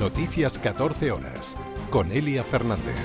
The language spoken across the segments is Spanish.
Noticias 14 horas, con Elia Fernández.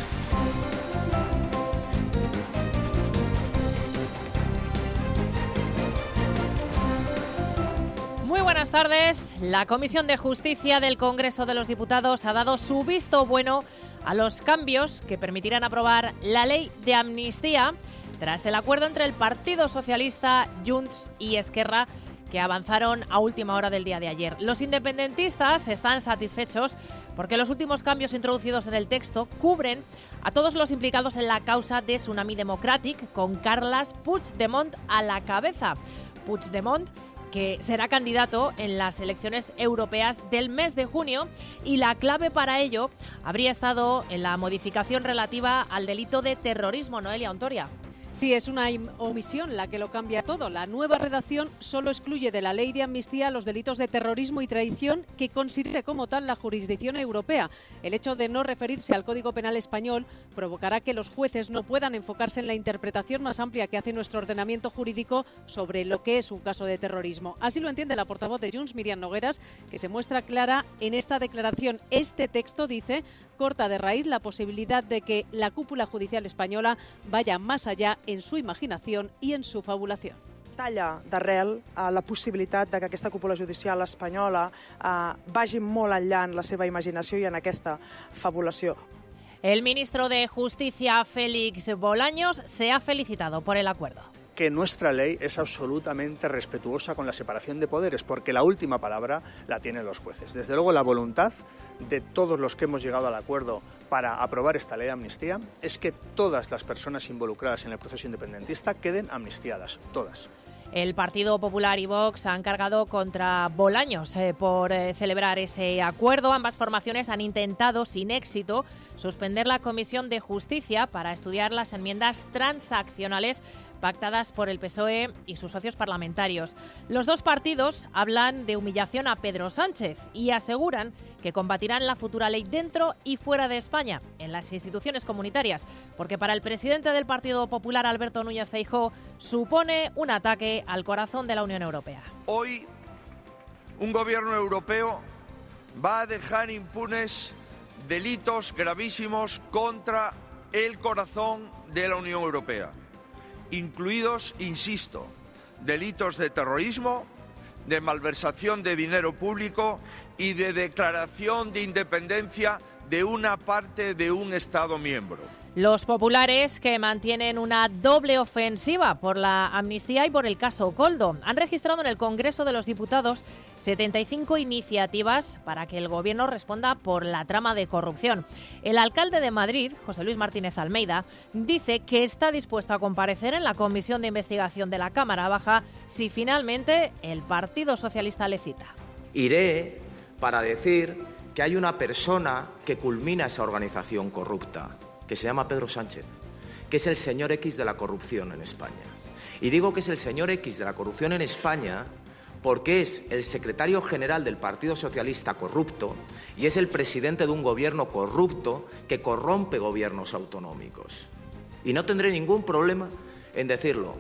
Muy buenas tardes. La Comisión de Justicia del Congreso de los Diputados ha dado su visto bueno a los cambios que permitirán aprobar la ley de amnistía tras el acuerdo entre el Partido Socialista, Junts y Esquerra, que avanzaron a última hora del día de ayer. Los independentistas están satisfechos porque los últimos cambios introducidos en el texto cubren a todos los implicados en la causa de Tsunami Democratic, con Carles Puigdemont a la cabeza. Puigdemont, que será candidato en las elecciones europeas del mes de junio, y la clave para ello habría estado en la modificación relativa al delito de terrorismo. Noelia Ontoria. Sí, es una omisión la que lo cambia todo. La nueva redacción solo excluye de la ley de amnistía los delitos de terrorismo y traición que considere como tal la jurisdicción europea. El hecho de no referirse al Código Penal español provocará que los jueces no puedan enfocarse en la interpretación más amplia que hace nuestro ordenamiento jurídico sobre lo que es un caso de terrorismo. Así lo entiende la portavoz de Junts, Míriam Nogueras, que se muestra clara en esta declaración. Este texto, dice, corta de raíz la posibilidad de que la cúpula judicial española vaya más allá en su imaginación i en su fabulació. Talla d'arrel la possibilitat de que aquesta cúpula judicial espanyola vagi molt enllà en la seva imaginació i en aquesta fabulació. El ministro de Justicia, Félix Bolaños, se ha felicitado por el acuerdo. Que nuestra ley es absolutamente respetuosa con la separación de poderes, porque la última palabra la tienen los jueces. Desde luego, la voluntad de todos los que hemos llegado al acuerdo para aprobar esta ley de amnistía es que todas las personas involucradas en el proceso independentista queden amnistiadas, todas. El Partido Popular y Vox han cargado contra Bolaños por celebrar ese acuerdo. Ambas formaciones han intentado, sin éxito, suspender la Comisión de Justicia para estudiar las enmiendas transaccionales pactadas por el PSOE y sus socios parlamentarios. Los dos partidos hablan de humillación a Pedro Sánchez y aseguran que combatirán la futura ley dentro y fuera de España, en las instituciones comunitarias, porque para el presidente del Partido Popular, Alberto Núñez Feijóo, supone un ataque al corazón de la Unión Europea. Hoy, un gobierno europeo va a dejar impunes delitos gravísimos contra el corazón de la Unión Europea, incluidos, insisto, delitos de terrorismo, de malversación de dinero público y de declaración de independencia de una parte de un Estado miembro. Los populares, que mantienen una doble ofensiva por la amnistía y por el caso Koldo, han registrado en el Congreso de los Diputados 75 iniciativas para que el Gobierno responda por la trama de corrupción. El alcalde de Madrid, José Luis Martínez Almeida, dice que está dispuesto a comparecer en la Comisión de Investigación de la Cámara Baja si finalmente el Partido Socialista le cita. Iré para decir que hay una persona que culmina esa organización corrupta, que se llama Pedro Sánchez, que es el señor X de la corrupción en España. Y digo que es el señor X de la corrupción en España porque es el secretario general del Partido Socialista corrupto y es el presidente de un gobierno corrupto que corrompe gobiernos autonómicos. Y no tendré ningún problema en decirlo.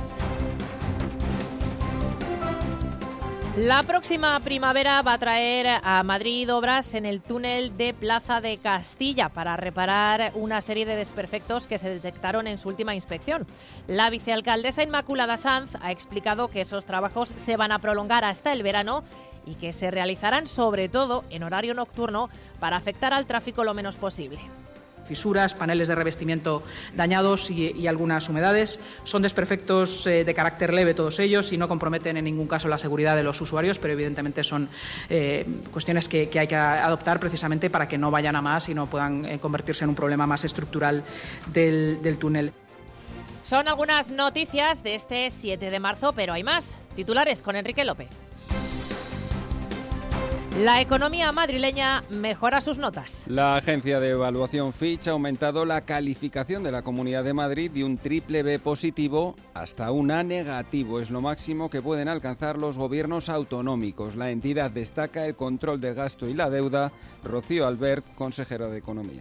La próxima primavera va a traer a Madrid obras en el túnel de Plaza de Castilla para reparar una serie de desperfectos que se detectaron en su última inspección. La vicealcaldesa Inmaculada Sanz ha explicado que esos trabajos se van a prolongar hasta el verano y que se realizarán sobre todo en horario nocturno para afectar al tráfico lo menos posible. Fisuras, paneles de revestimiento dañados y algunas humedades. Son desperfectos de carácter leve todos ellos y no comprometen en ningún caso la seguridad de los usuarios, pero evidentemente son cuestiones que hay que adoptar precisamente para que no vayan a más y no puedan convertirse en un problema más estructural del túnel. Son algunas noticias de este 7 de marzo, pero hay más. Titulares con Enrique López. La economía madrileña mejora sus notas. La agencia de evaluación Fitch ha aumentado la calificación de la Comunidad de Madrid de un triple B positivo hasta un A negativo. Es lo máximo que pueden alcanzar los gobiernos autonómicos. La entidad destaca el control de gasto y la deuda. Rocío Albert, consejera de Economía.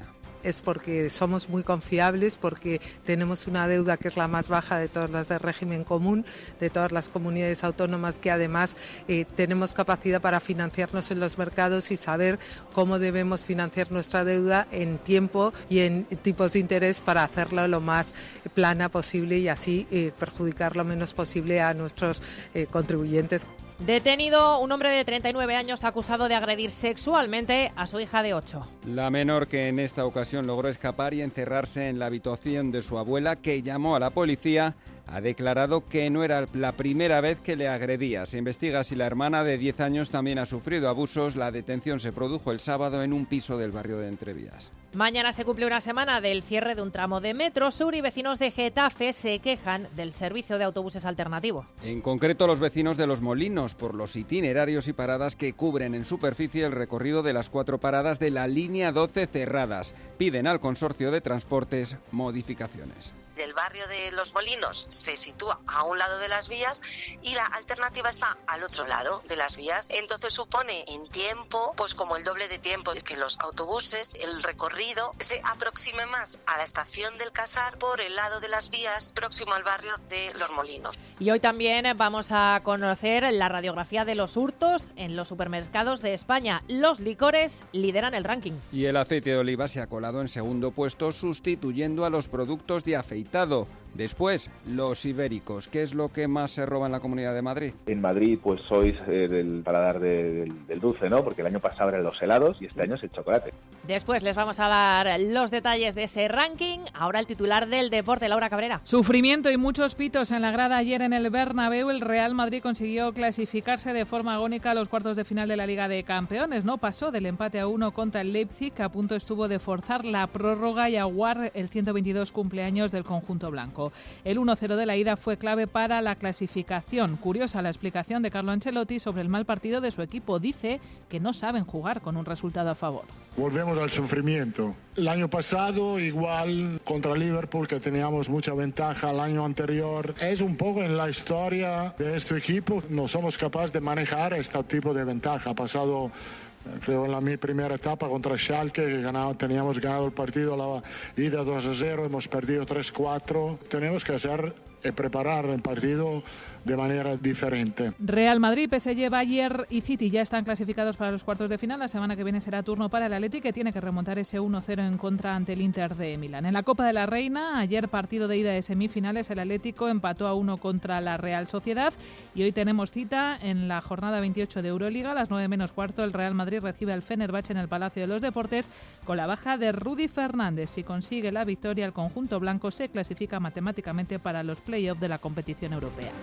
es porque somos muy confiables, porque tenemos una deuda que es la más baja de todas las de régimen común, de todas las comunidades autónomas, que además tenemos capacidad para financiarnos en los mercados y saber cómo debemos financiar nuestra deuda en tiempo y en tipos de interés para hacerlo lo más plana posible y así perjudicar lo menos posible a nuestros contribuyentes. Detenido un hombre de 39 años acusado de agredir sexualmente a su hija de 8. La menor, que en esta ocasión logró escapar y encerrarse en la habitación de su abuela, que llamó a la policía, ha declarado que no era la primera vez que le agredía. Se investiga si la hermana de 10 años también ha sufrido abusos. La detención se produjo el sábado en un piso del barrio de Entrevías. Mañana se cumple una semana del cierre de un tramo de Metro Sur y vecinos de Getafe se quejan del servicio de autobuses alternativo. En concreto, los vecinos de Los Molinos, por los itinerarios y paradas que cubren en superficie el recorrido de las 4 paradas de la línea 12 cerradas. Piden al consorcio de transportes modificaciones. El barrio de Los Molinos se sitúa a un lado de las vías y la alternativa está al otro lado de las vías. Entonces supone en tiempo, pues como el doble de tiempo. Es que los autobuses, el recorrido, se aproxime más a la estación del Casar por el lado de las vías próximo al barrio de Los Molinos. Y hoy también vamos a conocer la radiografía de los hurtos en los supermercados de España. Los licores lideran el ranking. Y el aceite de oliva se ha colado en segundo puesto, sustituyendo a los productos de afeitado. Después, los ibéricos. ¿Qué es lo que más se roba en la Comunidad de Madrid? En Madrid, pues sois del paladar del dulce, ¿no? Porque el año pasado eran los helados y este año es el chocolate. Después les vamos a dar los detalles de ese ranking. Ahora el titular del deporte, Laura Cabrera. Sufrimiento y muchos pitos en la grada ayer en el Bernabéu. El Real Madrid consiguió clasificarse de forma agónica a los cuartos de final de la Liga de Campeones. No pasó del empate a 1 contra el Leipzig, que a punto estuvo de forzar la prórroga y aguar el 122 cumpleaños del conjunto blanco. El 1-0 de la ida fue clave para la clasificación. Curiosa la explicación de Carlo Ancelotti sobre el mal partido de su equipo. Dice que no saben jugar con un resultado a favor. Volvemos al sufrimiento. El año pasado igual contra Liverpool, que teníamos mucha ventaja el año anterior. Es un poco en la historia de este equipo. No somos capaces de manejar este tipo de ventaja. Ha pasado, creo, en mi primera etapa contra Schalke, que teníamos ganado el partido, la ida 2-0, hemos perdido 3-4. Tenemos que preparar el partido de manera diferente. Real Madrid, PSG, Bayern y City ya están clasificados para los cuartos de final. La semana que viene será turno para el Atleti, que tiene que remontar ese 1-0 en contra ante el Inter de Milán. En la Copa de la Reina, ayer partido de ida de semifinales, el Atlético empató a 1 contra la Real Sociedad y hoy tenemos cita en la jornada 28 de Euroliga. A las 9:15 el Real Madrid recibe al Fenerbahce en el Palacio de los Deportes con la baja de Rudy Fernández. Si consigue la victoria, el conjunto blanco se clasifica matemáticamente para los playoffs de la competición europea.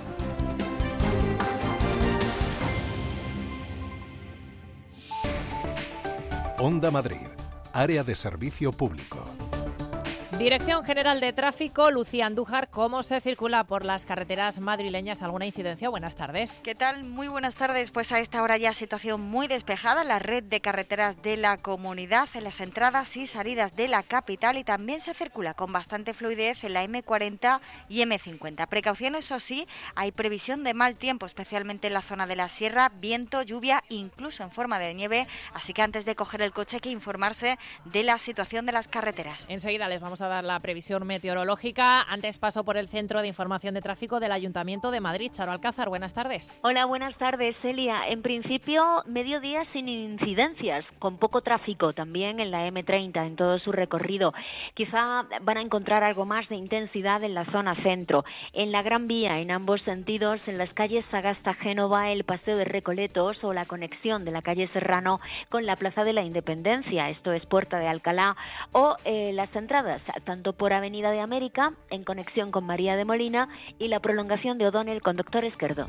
Onda Madrid, área de servicio público. Dirección General de Tráfico, Lucía Andújar, ¿cómo se circula por las carreteras madrileñas? ¿Alguna incidencia? Buenas tardes. ¿Qué tal? Muy buenas tardes. Pues a esta hora ya situación muy despejada, la red de carreteras de la comunidad, en las entradas y salidas de la capital, y también se circula con bastante fluidez en la M40 y M50. Precauciones, eso sí, hay previsión de mal tiempo, especialmente en la zona de la sierra, viento, lluvia, incluso en forma de nieve, así que antes de coger el coche hay que informarse de la situación de las carreteras. Enseguida les vamos a dar la previsión meteorológica. Antes paso por el Centro de Información de Tráfico del Ayuntamiento de Madrid. Charo Alcázar, buenas tardes. Hola, buenas tardes, Celia. En principio, mediodía sin incidencias, con poco tráfico también en la M30, en todo su recorrido. Quizá van a encontrar algo más de intensidad en la zona centro. En la Gran Vía, en ambos sentidos, en las calles Sagasta-Génova, el Paseo de Recoletos o la conexión de la calle Serrano con la Plaza de la Independencia, esto es Puerta de Alcalá, o las entradas tanto por Avenida de América, en conexión con María de Molina, y la prolongación de O'Donnell con Doctor Esquerdo.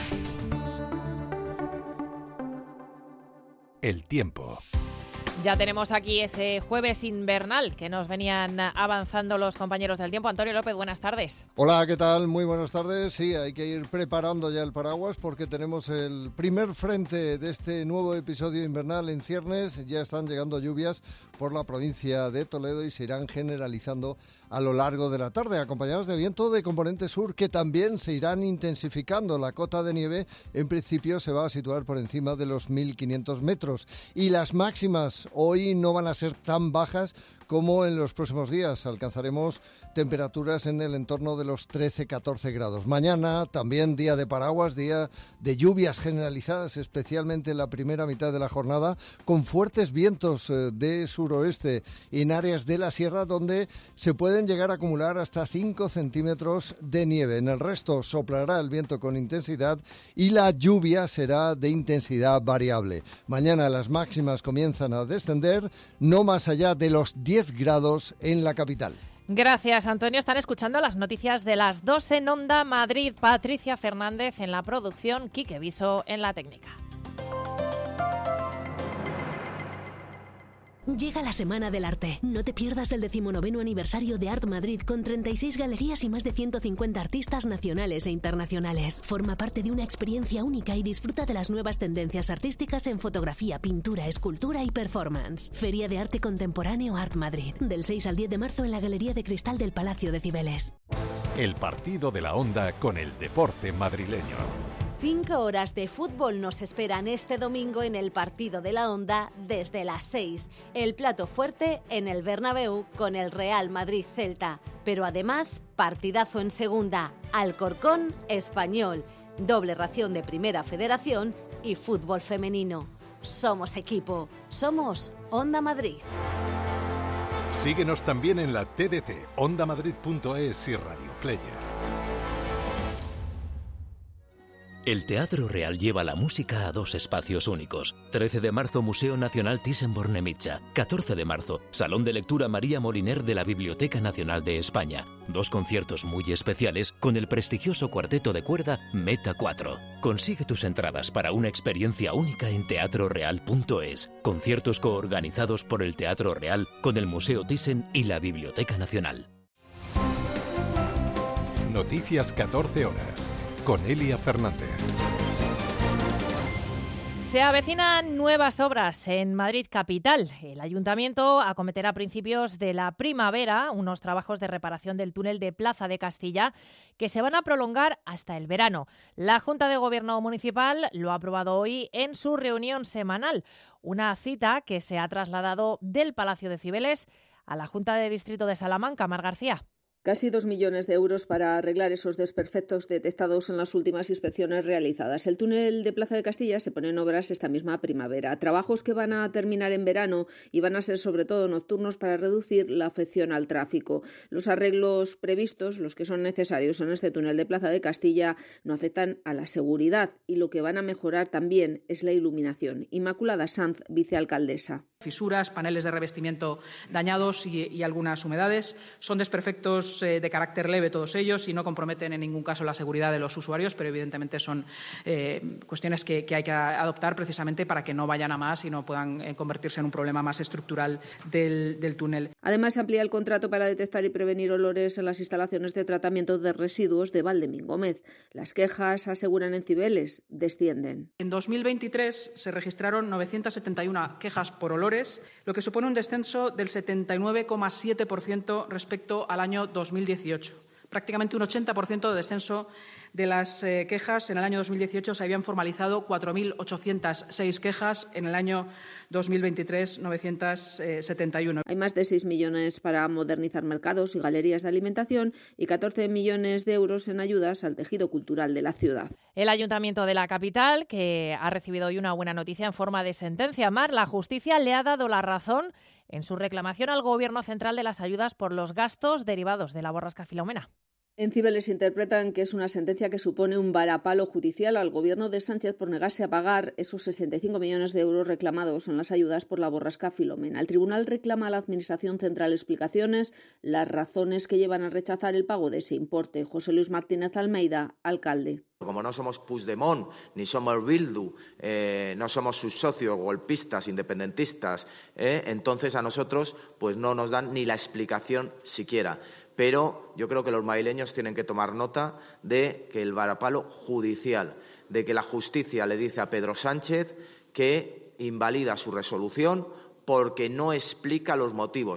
El tiempo. Ya tenemos aquí ese jueves invernal que nos venían avanzando los compañeros del tiempo. Antonio López, buenas tardes. Hola, ¿qué tal? Muy buenas tardes. Sí, hay que ir preparando ya el paraguas porque tenemos el primer frente de este nuevo episodio invernal en ciernes. Ya están llegando lluvias por la provincia de Toledo y se irán generalizando a lo largo de la tarde, acompañados de viento de componente sur que también se irán intensificando. La cota de nieve en principio se va a situar por encima de los 1.500 metros y las máximas hoy no van a ser tan bajas como en los próximos días. Alcanzaremos temperaturas en el entorno de los 13-14 grados. Mañana también día de paraguas, día de lluvias generalizadas, especialmente en la primera mitad de la jornada, con fuertes vientos de suroeste en áreas de la sierra donde se pueden llegar a acumular hasta 5 centímetros de nieve. En el resto soplará el viento con intensidad y la lluvia será de intensidad variable. Mañana las máximas comienzan a descender, no más allá de los 10 grados en la capital. Gracias, Antonio. Están escuchando las noticias de las 2 en Onda Madrid. Patricia Fernández en la producción, Quique Viso en la técnica. Llega la Semana del Arte. No te pierdas el 19º aniversario de Art Madrid con 36 galerías y más de 150 artistas nacionales e internacionales. Forma parte de una experiencia única y disfruta de las nuevas tendencias artísticas en fotografía, pintura, escultura y performance. Feria de Arte Contemporáneo Art Madrid. Del 6 al 10 de marzo en la Galería de Cristal del Palacio de Cibeles. El partido de la Onda con el deporte madrileño. 5 horas de fútbol nos esperan este domingo en el Partido de la Onda desde las 6. El plato fuerte en el Bernabéu con el Real Madrid Celta. Pero además, partidazo en segunda, Alcorcón Español, doble ración de Primera Federación y fútbol femenino. Somos equipo, somos Onda Madrid. Síguenos también en la TDT, ondamadrid.es y Radio Player. El Teatro Real lleva la música a 2 espacios únicos. 13 de marzo, Museo Nacional Thyssen-Bornemisza. 14 de marzo, Salón de Lectura María Moliner de la Biblioteca Nacional de España. 2 conciertos muy especiales con el prestigioso cuarteto de cuerda Meta 4. Consigue tus entradas para una experiencia única en teatroreal.es. Conciertos coorganizados por el Teatro Real con el Museo Thyssen y la Biblioteca Nacional. Noticias 14 horas. Con Elia Fernández. Se avecinan nuevas obras en Madrid capital. El ayuntamiento acometerá a principios de la primavera unos trabajos de reparación del túnel de Plaza de Castilla que se van a prolongar hasta el verano. La Junta de Gobierno Municipal lo ha aprobado hoy en su reunión semanal, una cita que se ha trasladado del Palacio de Cibeles a la Junta de Distrito de Salamanca. Mar García. Casi 2 millones de euros para arreglar esos desperfectos detectados en las últimas inspecciones realizadas. El túnel de Plaza de Castilla se pone en obras esta misma primavera. Trabajos que van a terminar en verano y van a ser sobre todo nocturnos para reducir la afección al tráfico. Los arreglos previstos, los que son necesarios en este túnel de Plaza de Castilla, no afectan a la seguridad y lo que van a mejorar también es la iluminación. Inmaculada Sanz, vicealcaldesa. Fisuras, paneles de revestimiento dañados y algunas humedades. Son desperfectos de carácter leve todos ellos y no comprometen en ningún caso la seguridad de los usuarios, pero evidentemente son cuestiones que hay que adoptar precisamente para que no vayan a más y no puedan convertirse en un problema más estructural del túnel. Además, se amplía el contrato para detectar y prevenir olores en las instalaciones de tratamiento de residuos de Valdemín Gómez. Las quejas, aseguran en Cibeles, descienden. En 2023 se registraron 971 quejas por olores, lo que supone un descenso del 79,7% respecto al año 2018. Prácticamente un 80% de descenso de las quejas. En el año 2018 se habían formalizado 4.806 quejas. En el año 2023, 971. Hay más de 6 millones para modernizar mercados y galerías de alimentación y 14 millones de euros en ayudas al tejido cultural de la ciudad. El Ayuntamiento de la capital, que ha recibido hoy una buena noticia en forma de sentencia. Mar, la justicia le ha dado la razón en su reclamación al Gobierno central de las ayudas por los gastos derivados de la borrasca Filomena. En Cibeles interpretan que es una sentencia que supone un varapalo judicial al Gobierno de Sánchez por negarse a pagar esos 65 millones de euros reclamados en las ayudas por la borrasca Filomena. El tribunal reclama a la Administración Central explicaciones, las razones que llevan a rechazar el pago de ese importe. José Luis Martínez Almeida, alcalde. Como no somos Puigdemont, ni somos Bildu, no somos sus socios golpistas, independentistas, entonces a nosotros pues no nos dan ni la explicación siquiera. Pero yo creo que los madrileños tienen que tomar nota de que el varapalo judicial, de que la justicia le dice a Pedro Sánchez que invalida su resolución porque no explica los motivos.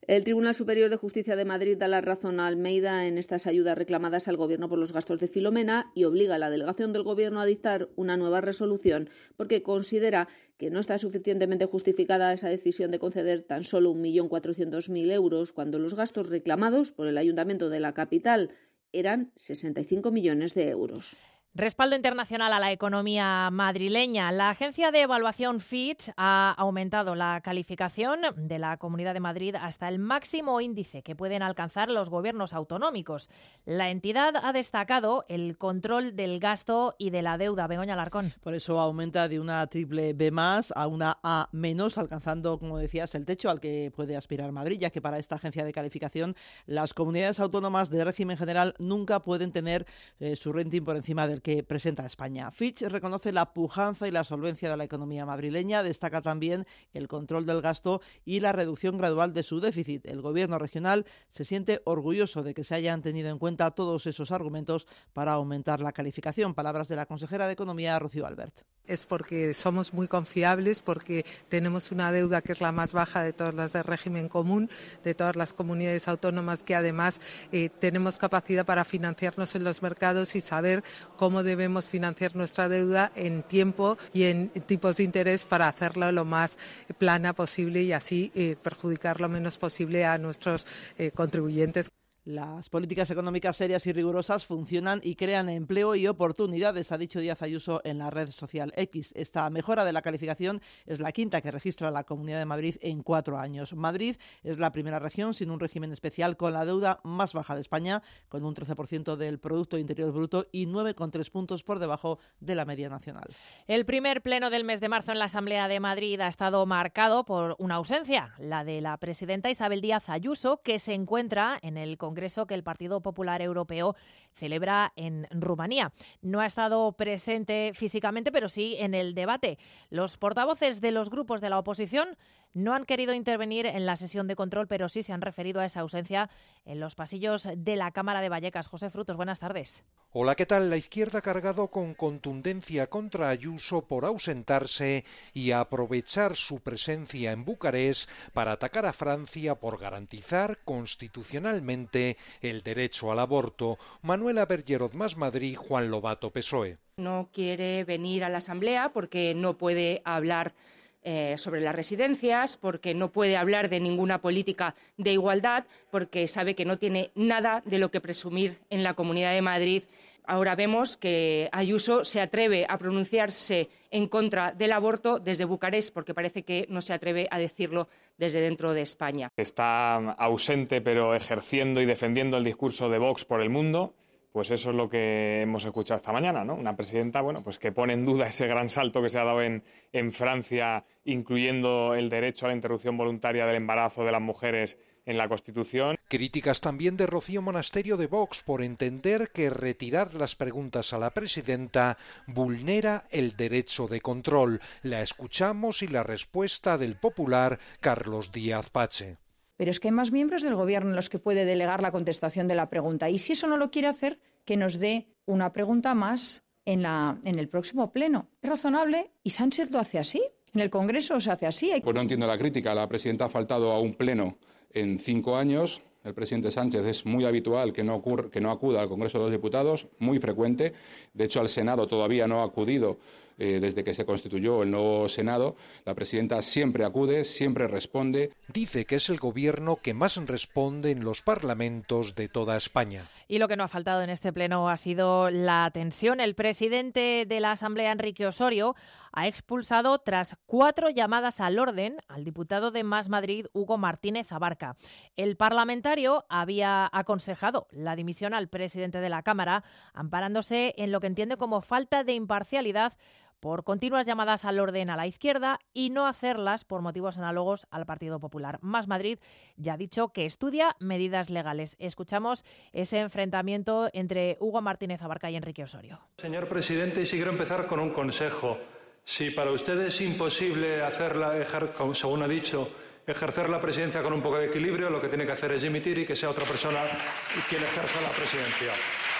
El Tribunal Superior de Justicia de Madrid da la razón a Almeida en estas ayudas reclamadas al Gobierno por los gastos de Filomena y obliga a la delegación del Gobierno a dictar una nueva resolución porque considera que no está suficientemente justificada esa decisión de conceder tan solo 1.400.000 euros cuando los gastos reclamados por el Ayuntamiento de la capital eran 65 millones de euros. Respaldo internacional a la economía madrileña. La agencia de evaluación Fitch ha aumentado la calificación de la Comunidad de Madrid hasta el máximo índice que pueden alcanzar los gobiernos autonómicos. La entidad ha destacado el control del gasto y de la deuda. Begoña Alarcón. Por eso aumenta de una triple B+ a una A-, alcanzando, como decías, el techo al que puede aspirar Madrid, ya que para esta agencia de calificación las comunidades autónomas de régimen general nunca pueden tener su rating por encima del que presenta España. Fitch reconoce la pujanza y la solvencia de la economía madrileña, destaca también el control del gasto y la reducción gradual de su déficit. El gobierno regional se siente orgulloso de que se hayan tenido en cuenta todos esos argumentos para aumentar la calificación. Palabras de la consejera de Economía, Rocío Albert. Es porque somos muy confiables, porque tenemos una deuda que es la más baja de todas las de régimen común, de todas las comunidades autónomas, que además tenemos capacidad para financiarnos en los mercados y saber cómo debemos financiar nuestra deuda en tiempo y en tipos de interés para hacerla lo más plana posible y así perjudicar lo menos posible a nuestros contribuyentes. Las políticas económicas serias y rigurosas funcionan y crean empleo y oportunidades, ha dicho Díaz Ayuso en la red social X. Esta mejora de la calificación es la quinta que registra la Comunidad de Madrid en 4 años. Madrid es la primera región sin un régimen especial con la deuda más baja de España, con un 13% del Producto Interior Bruto y 9,3 puntos por debajo de la media nacional. El primer pleno del mes de marzo en la Asamblea de Madrid ha estado marcado por una ausencia, la de la presidenta Isabel Díaz Ayuso, que se encuentra en el Congreso que el Partido Popular Europeo celebra en Rumanía. No ha estado presente físicamente, pero sí en el debate. Los portavoces de los grupos de la oposición no han querido intervenir en la sesión de control, pero sí se han referido a esa ausencia en los pasillos de la Cámara de Vallecas. José Frutos, buenas tardes. Hola, ¿qué tal? La izquierda ha cargado con contundencia contra Ayuso por ausentarse y aprovechar su presencia en Bucarest para atacar a Francia por garantizar constitucionalmente el derecho al aborto. Manuela Bergerot, Más Madrid, Juan Lobato, PSOE. No quiere venir a la Asamblea porque no puede hablar sobre las residencias, porque no puede hablar de ninguna política de igualdad, porque sabe que no tiene nada de lo que presumir en la Comunidad de Madrid. Ahora vemos que Ayuso se atreve a pronunciarse en contra del aborto desde Bucarest, porque parece que no se atreve a decirlo desde dentro de España. Está ausente, pero ejerciendo y defendiendo el discurso de Vox por el mundo. Pues eso es lo que hemos escuchado esta mañana, ¿no? Una presidenta, pues que pone en duda ese gran salto que se ha dado en Francia, incluyendo el derecho a la interrupción voluntaria del embarazo de las mujeres en la Constitución. Críticas también de Rocío Monasterio de Vox por entender que retirar las preguntas a la presidenta vulnera el derecho de control. La escuchamos y la respuesta del popular Carlos Díaz Pache. Pero es que hay más miembros del Gobierno en los que puede delegar la contestación de la pregunta. Y si eso no lo quiere hacer, que nos dé una pregunta más en el próximo pleno. Es razonable y Sánchez lo hace así. En el Congreso se hace así. Pues no entiendo la crítica. La presidenta ha faltado a un pleno en 5 años. El presidente Sánchez es muy habitual que no acuda al Congreso de los Diputados, muy frecuente. De hecho, al Senado todavía no ha acudido desde que se constituyó el nuevo Senado. La presidenta siempre acude, siempre responde. Dice que es el gobierno que más responde en los parlamentos de toda España. Y lo que no ha faltado en este pleno ha sido la tensión. El presidente de la Asamblea, Enrique Osorio, ha expulsado tras 4 llamadas al orden al diputado de Más Madrid, Hugo Martínez Abarca. El parlamentario había aconsejado la dimisión al presidente de la Cámara, amparándose en lo que entiende como falta de imparcialidad por continuas llamadas al orden a la izquierda y no hacerlas por motivos análogos al Partido Popular. Más Madrid ya ha dicho que estudia medidas legales. Escuchamos ese enfrentamiento entre Hugo Martínez Abarca y Enrique Osorio. Señor presidente, si quiero empezar con un consejo. Si para usted es imposible según ha dicho, ejercer la presidencia con un poco de equilibrio, lo que tiene que hacer es dimitir y que sea otra persona quien ejerza la presidencia.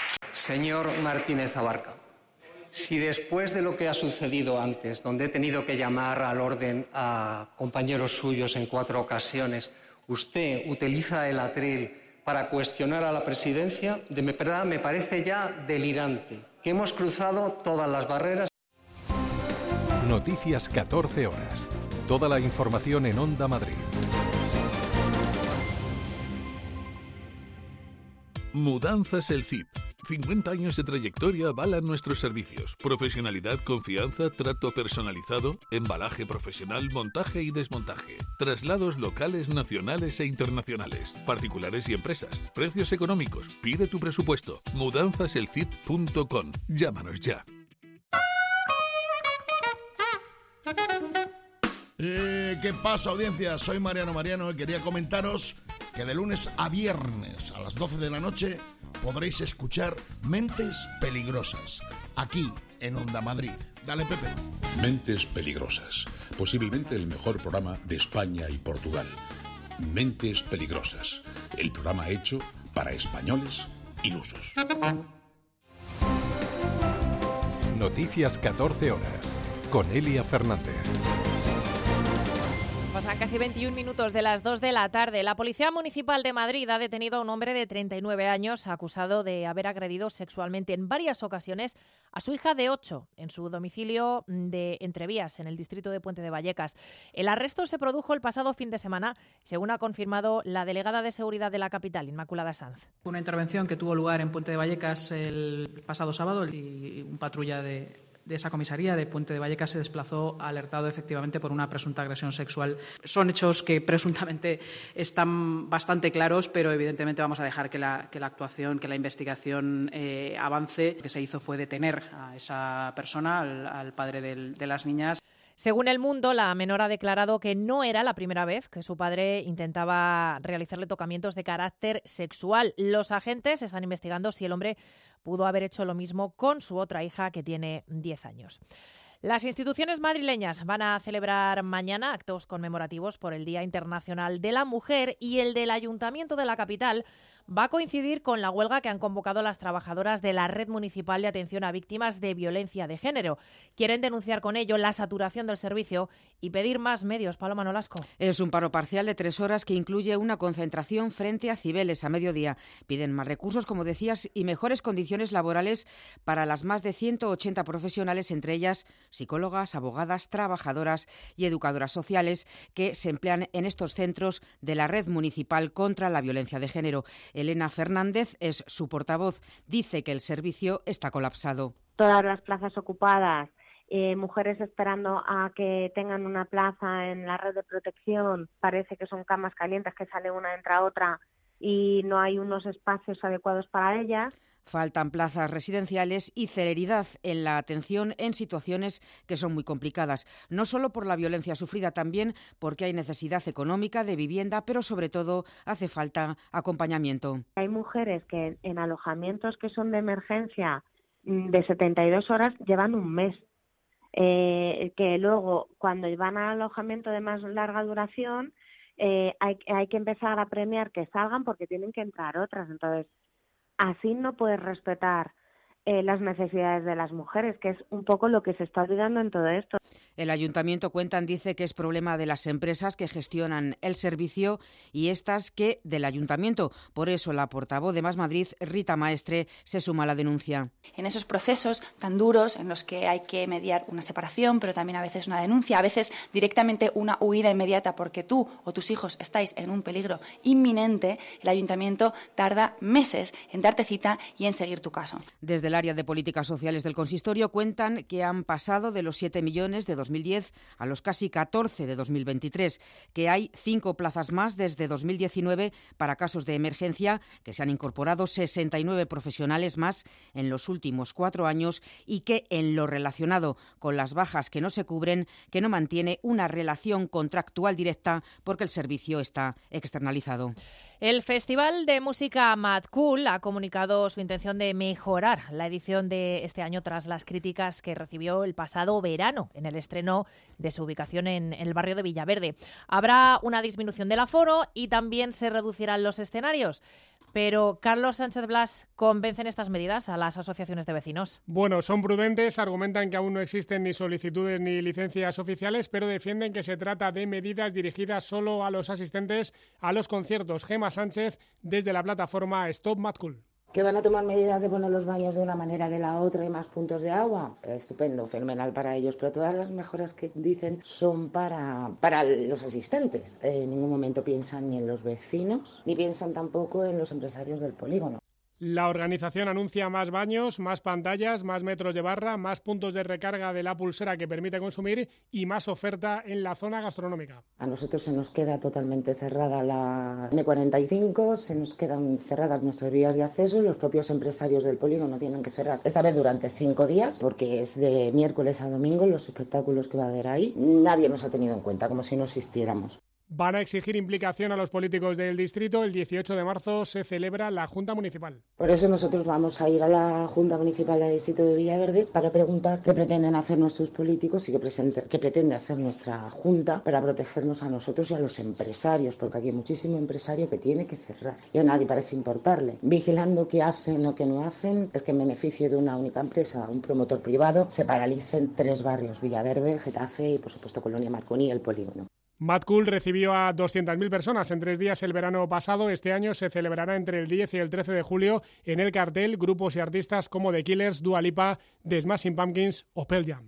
Señor Martínez Abarca, si después de lo que ha sucedido antes, donde he tenido que llamar al orden a compañeros suyos en 4 ocasiones, usted utiliza el atril para cuestionar a la presidencia, de verdad me parece ya delirante, que hemos cruzado todas las barreras. Noticias 14 horas. Toda la información en Onda Madrid. Mudanzas El Cid. 50 años de trayectoria avalan nuestros servicios. Profesionalidad, confianza, trato personalizado, embalaje profesional, montaje y desmontaje. Traslados locales, nacionales e internacionales. Particulares y empresas. Precios económicos. Pide tu presupuesto. mudanzaselcid.com. Llámanos ya. ¿Qué pasa, audiencia? Soy Mariano y quería comentaros que de lunes a viernes a las 12 de la noche podréis escuchar Mentes Peligrosas, aquí en Onda Madrid. Dale, Pepe. Mentes Peligrosas, posiblemente el mejor programa de España y Portugal. Mentes Peligrosas, el programa hecho para españoles ilusos. Noticias 14 horas, con Elia Fernández. Pasan casi 21 minutos de las 2 de la tarde. La Policía Municipal de Madrid ha detenido a un hombre de 39 años acusado de haber agredido sexualmente en varias ocasiones a su hija de 8 en su domicilio de Entrevías, en el distrito de Puente de Vallecas. El arresto se produjo el pasado fin de semana, según ha confirmado la delegada de Seguridad de la capital, Inmaculada Sanz. Una intervención que tuvo lugar en Puente de Vallecas el pasado sábado y un patrulla de esa comisaría de Puente de Vallecas se desplazó alertado efectivamente por una presunta agresión sexual. Son hechos que presuntamente están bastante claros, pero evidentemente vamos a dejar que la actuación, que la investigación avance. Lo que se hizo fue detener a esa persona, al padre de las niñas. Según El Mundo, la menor ha declarado que no era la primera vez que su padre intentaba realizarle tocamientos de carácter sexual. Los agentes están investigando si el hombre pudo haber hecho lo mismo con su otra hija, que tiene 10 años. Las instituciones madrileñas van a celebrar mañana actos conmemorativos por el Día Internacional de la Mujer, y el del Ayuntamiento de la capital va a coincidir con la huelga que han convocado las trabajadoras de la Red Municipal de Atención a Víctimas de Violencia de Género. Quieren denunciar con ello la saturación del servicio y pedir más medios. Paloma Nolasco. Es un paro parcial de 3 horas que incluye una concentración frente a Cibeles a mediodía. Piden más recursos, como decías, y mejores condiciones laborales para las más de 180 profesionales, entre ellas psicólogas, abogadas, trabajadoras y educadoras sociales, que se emplean en estos centros de la Red Municipal contra la Violencia de Género. Elena Fernández es su portavoz. Dice que el servicio está colapsado. Todas las plazas ocupadas, mujeres esperando a que tengan una plaza en la red de protección, parece que son camas calientes que sale una entra otra y no hay unos espacios adecuados para ellas. Faltan plazas residenciales y celeridad en la atención en situaciones que son muy complicadas, no solo por la violencia sufrida, también porque hay necesidad económica de vivienda, pero sobre todo hace falta acompañamiento. Hay mujeres que en alojamientos que son de emergencia de 72 horas llevan un mes, que luego cuando van al alojamiento de más larga duración hay que empezar a premiar que salgan porque tienen que entrar otras. Entonces, así no puedes respetar las necesidades de las mujeres, que es un poco lo que se está olvidando en todo esto. El ayuntamiento dice que es problema de las empresas que gestionan el servicio y estas que del ayuntamiento. Por eso la portavoz de Más Madrid, Rita Maestre, se suma a la denuncia. En esos procesos tan duros en los que hay que mediar una separación, pero también a veces una denuncia, a veces directamente una huida inmediata porque tú o tus hijos estáis en un peligro inminente, el ayuntamiento tarda meses en darte cita y en seguir tu caso. Desde el área de políticas sociales del consistorio cuentan que han pasado de los 7 millones de 2010 a los casi 14 de 2023, que hay 5 plazas más desde 2019 para casos de emergencia, que se han incorporado 69 profesionales más en los últimos 4 años y que en lo relacionado con las bajas que no se cubren, que no mantiene una relación contractual directa porque el servicio está externalizado. El Festival de Música Mad Cool ha comunicado su intención de mejorar la la edición de este año tras las críticas que recibió el pasado verano en el estreno de su ubicación en el barrio de Villaverde. Habrá una disminución del aforo y también se reducirán los escenarios. Pero, Carlos Sánchez Blas, ¿convencen estas medidas a las asociaciones de vecinos? Bueno, son prudentes, argumentan que aún no existen ni solicitudes ni licencias oficiales, pero defienden que se trata de medidas dirigidas solo a los asistentes a los conciertos. Gemma Sánchez, desde la plataforma Stop Mad Cool. ¿Que van a tomar medidas de poner los baños de una manera de la otra y más puntos de agua? Estupendo, fenomenal para ellos, pero todas las mejoras que dicen son para los asistentes. En ningún momento piensan ni en los vecinos, ni piensan tampoco en los empresarios del polígono. La organización anuncia más baños, más pantallas, más metros de barra, más puntos de recarga de la pulsera que permite consumir y más oferta en la zona gastronómica. A nosotros se nos queda totalmente cerrada la M45, se nos quedan cerradas nuestras vías de acceso y los propios empresarios del polígono tienen que cerrar. Esta vez durante 5 días, porque es de miércoles a domingo los espectáculos que va a haber ahí. Nadie nos ha tenido en cuenta, como si no existiéramos. Van a exigir implicación a los políticos del distrito. El 18 de marzo se celebra la Junta Municipal. Por eso nosotros vamos a ir a la Junta Municipal del distrito de Villaverde para preguntar qué pretenden hacer nuestros políticos y qué pretende hacer nuestra Junta para protegernos a nosotros y a los empresarios, porque aquí hay muchísimo empresario que tiene que cerrar y a nadie parece importarle. Vigilando qué hacen o qué no hacen, es que en beneficio de una única empresa, un promotor privado, se paralicen 3 barrios, Villaverde, Getafe y por supuesto Colonia Marconi y el polígono. Mad Cool recibió a 200.000 personas en 3 días el verano pasado. Este año se celebrará entre el 10 y el 13 de julio. En el cartel, grupos y artistas como The Killers, Dua Lipa, The Smashing Pumpkins o Pearl Jam.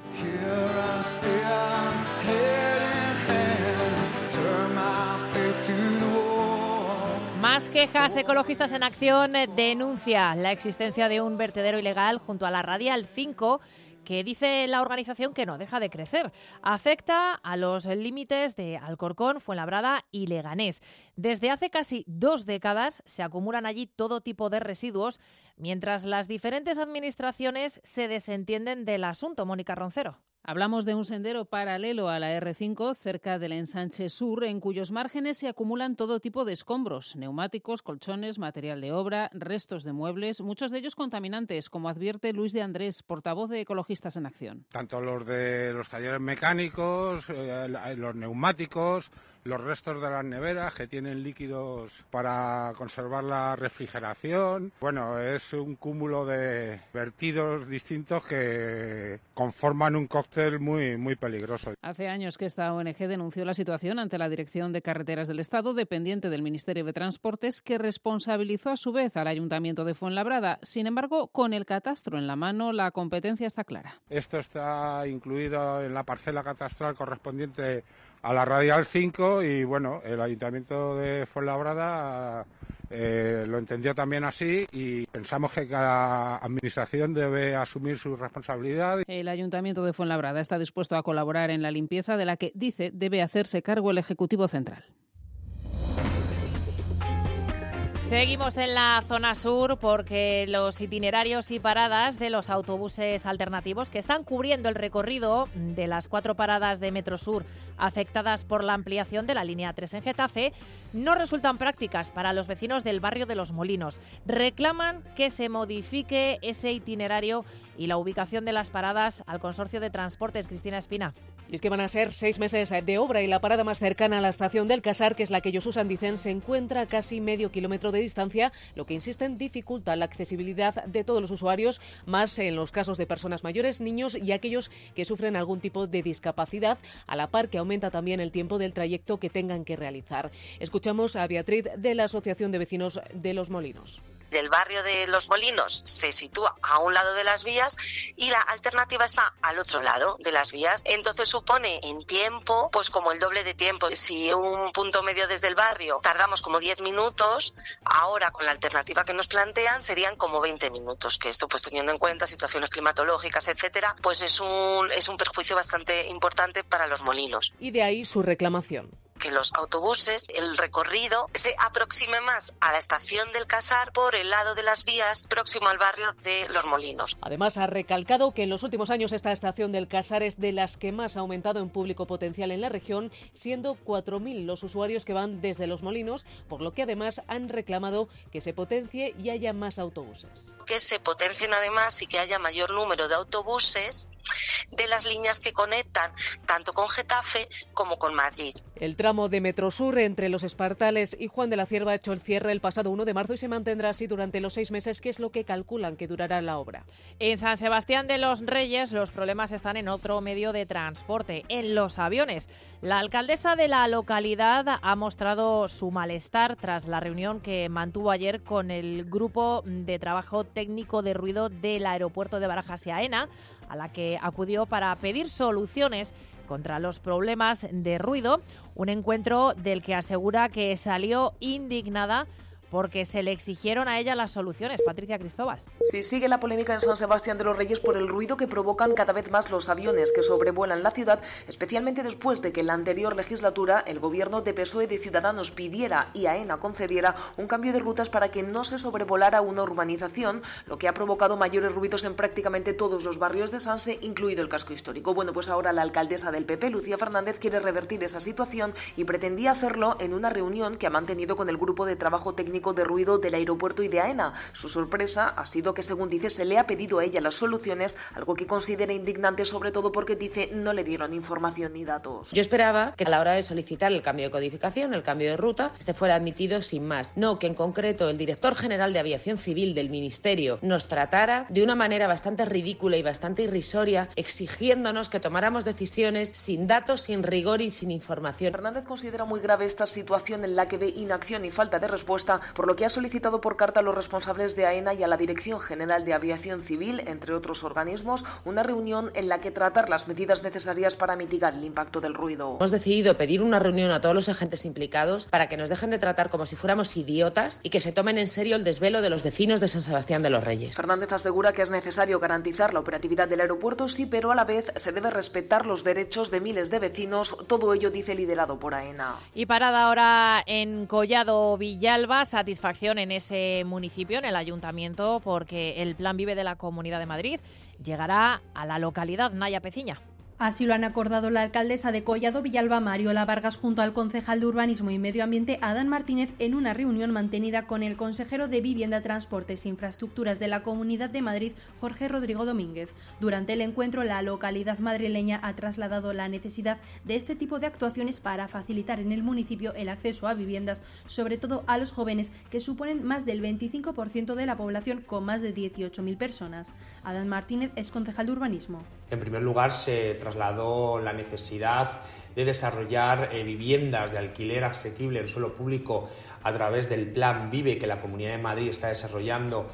Más quejas. Ecologistas en Acción denuncia la existencia de un vertedero ilegal junto a la Radial 5, que dice la organización que no deja de crecer. Afecta a los límites de Alcorcón, Fuenlabrada y Leganés. Desde hace casi 2 décadas se acumulan allí todo tipo de residuos, mientras las diferentes administraciones se desentienden del asunto. Mónica Roncero. Hablamos de un sendero paralelo a la R5 cerca del ensanche sur, en cuyos márgenes se acumulan todo tipo de escombros, neumáticos, colchones, material de obra, restos de muebles, muchos de ellos contaminantes, como advierte Luis de Andrés, portavoz de Ecologistas en Acción. Tanto los de los talleres mecánicos, los neumáticos, los restos de las neveras que tienen líquidos para conservar la refrigeración. Bueno, es un cúmulo de vertidos distintos que conforman un cóctel muy peligroso. Hace años que esta ONG denunció la situación ante la Dirección de Carreteras del Estado, dependiente del Ministerio de Transportes, que responsabilizó a su vez al Ayuntamiento de Fuenlabrada. Sin embargo, con el catastro en la mano, la competencia está clara. Esto está incluido en la parcela catastral correspondiente a la Radial 5 y bueno, el Ayuntamiento de Fuenlabrada lo entendió también así y pensamos que cada administración debe asumir su responsabilidad. El Ayuntamiento de Fuenlabrada está dispuesto a colaborar en la limpieza de la que, dice, debe hacerse cargo el Ejecutivo Central. Seguimos en la zona sur porque los itinerarios y paradas de los autobuses alternativos que están cubriendo el recorrido de las 4 paradas de Metro Sur afectadas por la ampliación de la línea 3 en Getafe no resultan prácticas para los vecinos del barrio de Los Molinos. Reclaman que se modifique ese itinerario y la ubicación de las paradas al Consorcio de Transportes. Cristina Espina. Y es que van a ser 6 meses de obra y la parada más cercana a la estación del Casar, que es la que ellos usan, dicen, se encuentra a casi medio kilómetro de distancia, lo que, insisten, dificulta la accesibilidad de todos los usuarios, más en los casos de personas mayores, niños y aquellos que sufren algún tipo de discapacidad, a la par que aumenta también el tiempo del trayecto que tengan que realizar. Escuchamos a Beatriz de la Asociación de Vecinos de Los Molinos. Del barrio de Los Molinos se sitúa a un lado de las vías y la alternativa está al otro lado de las vías. Entonces supone en tiempo, pues como el doble de tiempo. Si un punto medio desde el barrio tardamos como 10 minutos, ahora con la alternativa que nos plantean serían como 20 minutos. Que esto, pues teniendo en cuenta situaciones climatológicas, etcétera, pues es un perjuicio bastante importante para Los Molinos. Y de ahí su reclamación. que los autobuses, el recorrido, se aproxime más a la estación del Casar por el lado de las vías próximo al barrio de Los Molinos. Además, ha recalcado que en los últimos años esta estación del Casar es de las que más ha aumentado en público potencial en la región, siendo 4.000 los usuarios que van desde Los Molinos, por lo que además han reclamado que se potencie y haya más autobuses. Que se potencien además y que haya mayor número de autobuses de las líneas que conectan tanto con Getafe como con Madrid. El tramo de Metrosur entre Los Espartales y Juan de la Cierva ha hecho el cierre el pasado 1 de marzo y se mantendrá así durante los 6 meses, que es lo que calculan que durará la obra. En San Sebastián de los Reyes los problemas están en otro medio de transporte, en los aviones. La alcaldesa de la localidad ha mostrado su malestar tras la reunión que mantuvo ayer con el grupo de trabajo técnico de ruido del aeropuerto de Barajas y Aena, a la que acudió para pedir soluciones contra los problemas de ruido, un encuentro del que asegura que salió indignada porque se le exigieron a ella las soluciones. Patricia Cristóbal. Sí, sigue la polémica en San Sebastián de los Reyes por el ruido que provocan cada vez más los aviones que sobrevuelan la ciudad, especialmente después de que en la anterior legislatura el gobierno de PSOE de Ciudadanos pidiera y AENA concediera un cambio de rutas para que no se sobrevolara una urbanización, lo que ha provocado mayores ruidos en prácticamente todos los barrios de Sanse, incluido el casco histórico. Bueno, pues ahora la alcaldesa del PP, Lucía Fernández, quiere revertir esa situación y pretendía hacerlo en una reunión que ha mantenido con el grupo de trabajo técnico de ruido del aeropuerto y de AENA. Su sorpresa ha sido que, según dice, se le ha pedido a ella las soluciones, algo que considera indignante, sobre todo porque dice no le dieron información ni datos. Yo esperaba que a la hora de solicitar el cambio de codificación, el cambio de ruta, fuera admitido sin más. No que en concreto el director general de Aviación Civil del Ministerio nos tratara de una manera bastante ridícula y bastante irrisoria, exigiéndonos que tomáramos decisiones sin datos, sin rigor y sin información. Fernández considera muy grave esta situación en la que ve inacción y falta de respuesta, por lo que ha solicitado por carta a los responsables de AENA y a la Dirección General de Aviación Civil, entre otros organismos, una reunión en la que tratar las medidas necesarias para mitigar el impacto del ruido. Hemos decidido pedir una reunión a todos los agentes implicados para que nos dejen de tratar como si fuéramos idiotas y que se tomen en serio el desvelo de los vecinos de San Sebastián de los Reyes. Fernández asegura que es necesario garantizar la operatividad del aeropuerto, sí, pero a la vez se debe respetar los derechos de miles de vecinos, todo ello, dice, liderado por AENA. Y parada ahora en Collado Villalba, satisfacción en ese municipio, en el ayuntamiento, porque el Plan Vive de la Comunidad de Madrid llegará a la localidad. Naya Peciña. Así lo han acordado la alcaldesa de Collado Villalba, Mariola Vargas, junto al concejal de Urbanismo y Medio Ambiente, Adán Martínez, en una reunión mantenida con el consejero de Vivienda, Transportes e Infraestructuras de la Comunidad de Madrid, Jorge Rodrigo Domínguez. Durante el encuentro, la localidad madrileña ha trasladado la necesidad de este tipo de actuaciones para facilitar en el municipio el acceso a viviendas, sobre todo a los jóvenes, que suponen más del 25% de la población, con más de 18.000 personas. Adán Martínez es concejal de Urbanismo. En primer lugar, se trasladó la necesidad de desarrollar viviendas de alquiler asequible en suelo público a través del Plan Vive que la Comunidad de Madrid está desarrollando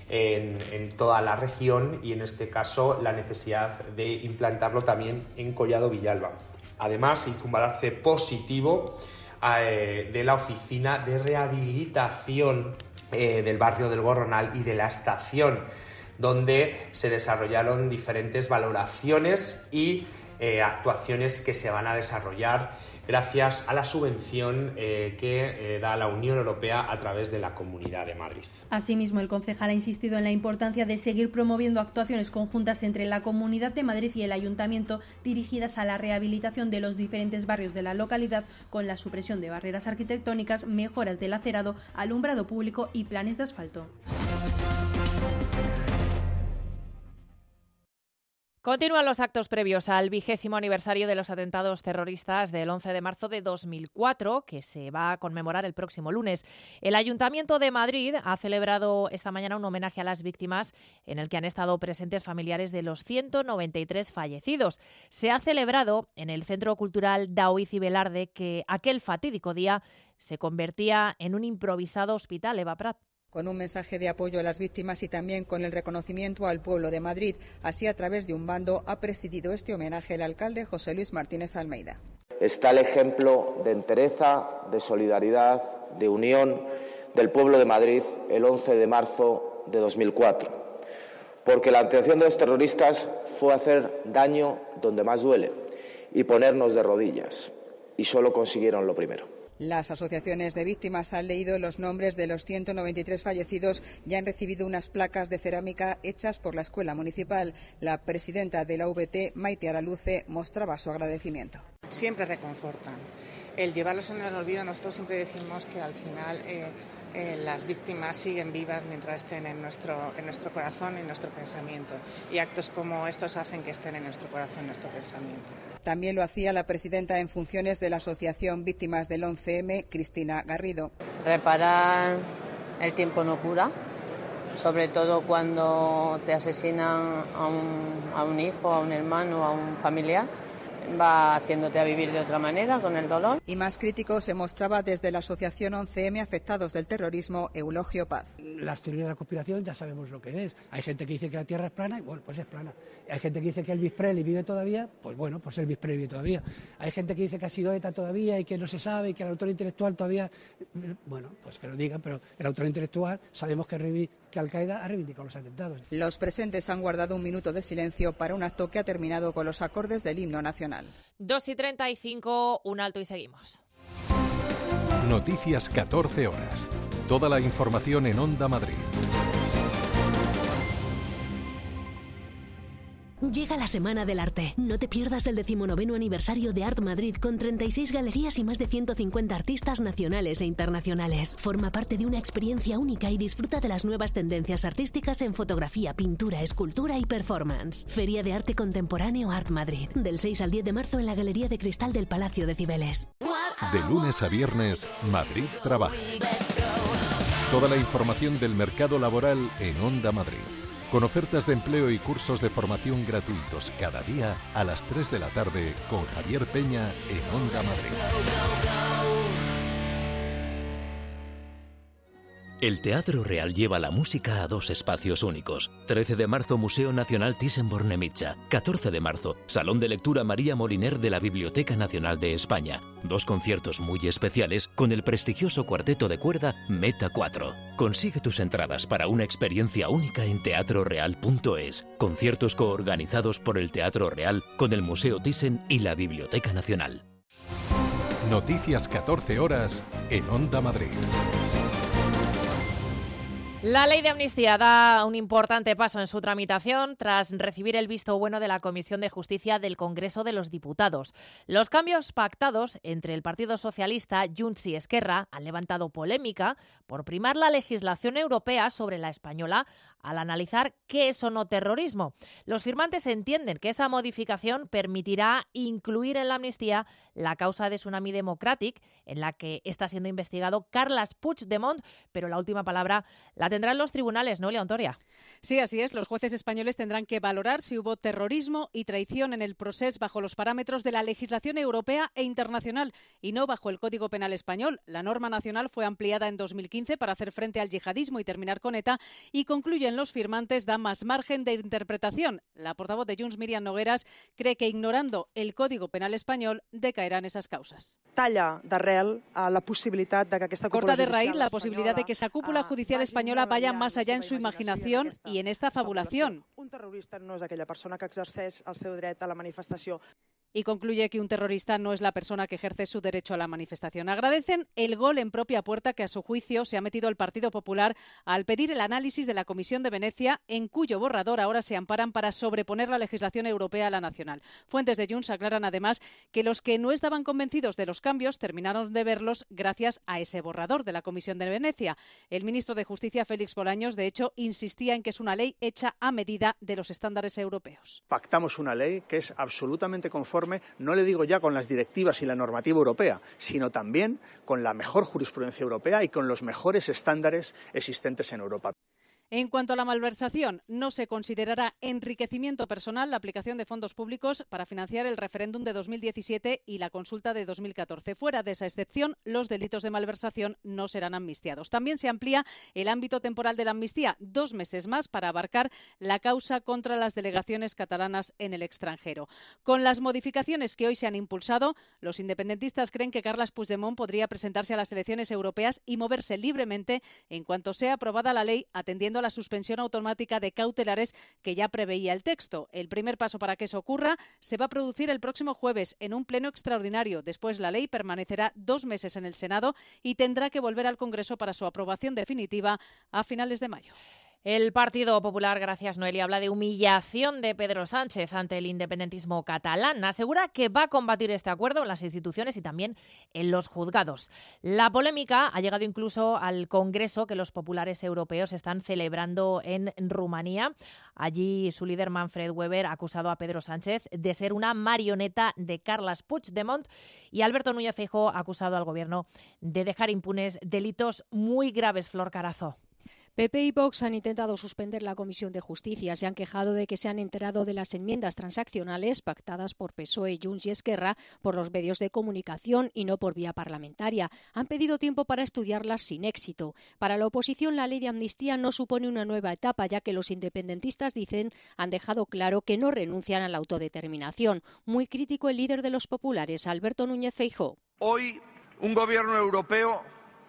en toda la región, y en este caso la necesidad de implantarlo también en Collado Villalba. Además, se hizo un balance positivo de la oficina de rehabilitación del barrio del Gorronal y de la estación, donde se desarrollaron diferentes valoraciones y actuaciones que se van a desarrollar gracias a la subvención que da la Unión Europea a través de la Comunidad de Madrid. Asimismo, el concejal ha insistido en la importancia de seguir promoviendo actuaciones conjuntas entre la Comunidad de Madrid y el Ayuntamiento dirigidas a la rehabilitación de los diferentes barrios de la localidad, con la supresión de barreras arquitectónicas, mejoras del acerado, alumbrado público y planes de asfalto. Continúan los actos previos al 20º aniversario de los atentados terroristas del 11 de marzo de 2004, que se va a conmemorar el próximo lunes. El Ayuntamiento de Madrid ha celebrado esta mañana un homenaje a las víctimas en el que han estado presentes familiares de los 193 fallecidos. Se ha celebrado en el Centro Cultural Daoiz y Velarde, que aquel fatídico día se convertía en un improvisado hospital. Eva Prat. Con un mensaje de apoyo a las víctimas y también con el reconocimiento al pueblo de Madrid. Así, a través de un bando, ha presidido este homenaje el alcalde José Luis Martínez Almeida. Está el ejemplo de entereza, de solidaridad, de unión del pueblo de Madrid el 11 de marzo de 2004. Porque la intención de los terroristas fue hacer daño donde más duele y ponernos de rodillas. y solo consiguieron lo primero. Las asociaciones de víctimas han leído los nombres de los 193 fallecidos y han recibido unas placas de cerámica hechas por la Escuela Municipal. La presidenta de la VT, Maite Araluce, mostraba su agradecimiento. Siempre reconfortan. El llevarlos en el olvido, nosotros siempre decimos que al final las víctimas siguen vivas mientras estén en nuestro corazón y en nuestro pensamiento. Y actos como estos hacen que estén en nuestro corazón y en nuestro pensamiento. También lo hacía la presidenta en funciones de la Asociación Víctimas del 11M, Cristina Garrido. Reparar el tiempo no cura, sobre todo cuando te asesinan a un hijo, a un hermano, a un familiar. Va haciéndote a vivir de otra manera, con el dolor. Y más crítico se mostraba desde la Asociación 11M Afectados del Terrorismo, Eulogio Paz. Las teorías de la conspiración ya sabemos lo que es. Hay gente que dice que la Tierra es plana y bueno, pues es plana. Hay gente que dice que Elvis Presley vive todavía, pues bueno, pues Elvis Presley vive todavía. Hay gente que dice que ha sido ETA todavía y que no se sabe y que el autor intelectual todavía, bueno, pues que lo digan, pero el autor intelectual sabemos que Al-Qaeda ha reivindicado los atentados. Los presentes han guardado un minuto de silencio para un acto que ha terminado con los acordes del himno nacional. 2:35, un alto y seguimos. Noticias 14 horas. Toda la información en Onda Madrid. Llega la Semana del Arte. No te pierdas el 19º aniversario de Art Madrid con 36 galerías y más de 150 artistas nacionales e internacionales. Forma parte de una experiencia única y disfruta de las nuevas tendencias artísticas en fotografía, pintura, escultura y performance. Feria de Arte Contemporáneo Art Madrid. Del 6 al 10 de marzo en la Galería de Cristal del Palacio de Cibeles. De lunes a viernes, Madrid trabaja. Toda la información del mercado laboral en Onda Madrid. Con ofertas de empleo y cursos de formación gratuitos cada día a las 3 de la tarde con Javier Peña en Onda Madrid. El Teatro Real lleva la música a dos espacios únicos. 13 de marzo, Museo Nacional Thyssen-Bornemisza. 14 de marzo, Salón de Lectura María Moliner de la Biblioteca Nacional de España. Dos conciertos muy especiales con el prestigioso cuarteto de cuerda Meta 4. Consigue tus entradas para una experiencia única en teatroreal.es. Conciertos coorganizados por el Teatro Real con el Museo Thyssen y la Biblioteca Nacional. Noticias 14 horas en Onda Madrid. La ley de amnistía da un importante paso en su tramitación tras recibir el visto bueno de la Comisión de Justicia del Congreso de los Diputados. Los cambios pactados entre el Partido Socialista, Junts y Esquerra han levantado polémica por primar la legislación europea sobre la española al analizar qué es o no terrorismo. Los firmantes entienden que esa modificación permitirá incluir en la amnistía la causa de Tsunami Democratic, en la que está siendo investigado Carles Puigdemont, pero la última palabra la tendrán los tribunales, ¿no, León Toria? Sí, así es. Los jueces españoles tendrán que valorar si hubo terrorismo y traición en el procés bajo los parámetros de la legislación europea e internacional y no bajo el Código Penal español. La norma nacional fue ampliada en 2015 para hacer frente al yihadismo y terminar con ETA y concluyen los firmantes da más margen de interpretación. La portavoz de Junts, Míriam Nogueras, cree que ignorando el Código Penal español decaerán esas causas. Talla d'arrel a la posibilidad de que esta cúpula corta de raíz la posibilidad de que esa cúpula judicial española vaya más allá en su imaginación y en esta fabulación. Un terrorista no és aquella persona que exerceix el seu dret a la manifestació. Y concluye que un terrorista no es la persona que ejerce su derecho a la manifestación. Agradecen el gol en propia puerta que a su juicio se ha metido el Partido Popular al pedir el análisis de la Comisión de Venecia, en cuyo borrador ahora se amparan para sobreponer la legislación europea a la nacional. Fuentes de Junts aclaran además que los que no estaban convencidos de los cambios terminaron de verlos gracias a ese borrador de la Comisión de Venecia. El ministro de Justicia, Félix Bolaños, de hecho, insistía en que es una ley hecha a medida de los estándares europeos. Pactamos una ley que es absolutamente conforme, no le digo ya con las directivas y la normativa europea, sino también con la mejor jurisprudencia europea y con los mejores estándares existentes en Europa. En cuanto a la malversación, no se considerará enriquecimiento personal la aplicación de fondos públicos para financiar el referéndum de 2017 y la consulta de 2014. Fuera de esa excepción, los delitos de malversación no serán amnistiados. También se amplía el ámbito temporal de la amnistía, 2 meses más para abarcar la causa contra las delegaciones catalanas en el extranjero. Con las modificaciones que hoy se han impulsado, los independentistas creen que Carles Puigdemont podría presentarse a las elecciones europeas y moverse libremente en cuanto sea aprobada la ley, atendiendo aplicando la suspensión automática de cautelares que ya preveía el texto. El primer paso para que eso ocurra se va a producir el próximo jueves en un pleno extraordinario. Después la ley permanecerá 2 meses en el Senado y tendrá que volver al Congreso para su aprobación definitiva a finales de mayo. El Partido Popular, gracias Noelia, habla de humillación de Pedro Sánchez ante el independentismo catalán. Asegura que va a combatir este acuerdo en las instituciones y también en los juzgados. La polémica ha llegado incluso al Congreso que los populares europeos están celebrando en Rumanía. Allí su líder Manfred Weber ha acusado a Pedro Sánchez de ser una marioneta de Carles Puigdemont y Alberto Núñez Feijóo ha acusado al gobierno de dejar impunes delitos muy graves. Flor Carazo. PP y Vox han intentado suspender la Comisión de Justicia. Se han quejado de que se han enterado de las enmiendas transaccionales pactadas por PSOE, Junts y Esquerra por los medios de comunicación y no por vía parlamentaria. Han pedido tiempo para estudiarlas sin éxito. Para la oposición, la ley de amnistía no supone una nueva etapa, ya que los independentistas, dicen, han dejado claro que no renuncian a la autodeterminación. Muy crítico el líder de los populares, Alberto Núñez Feijóo. Hoy, un gobierno europeo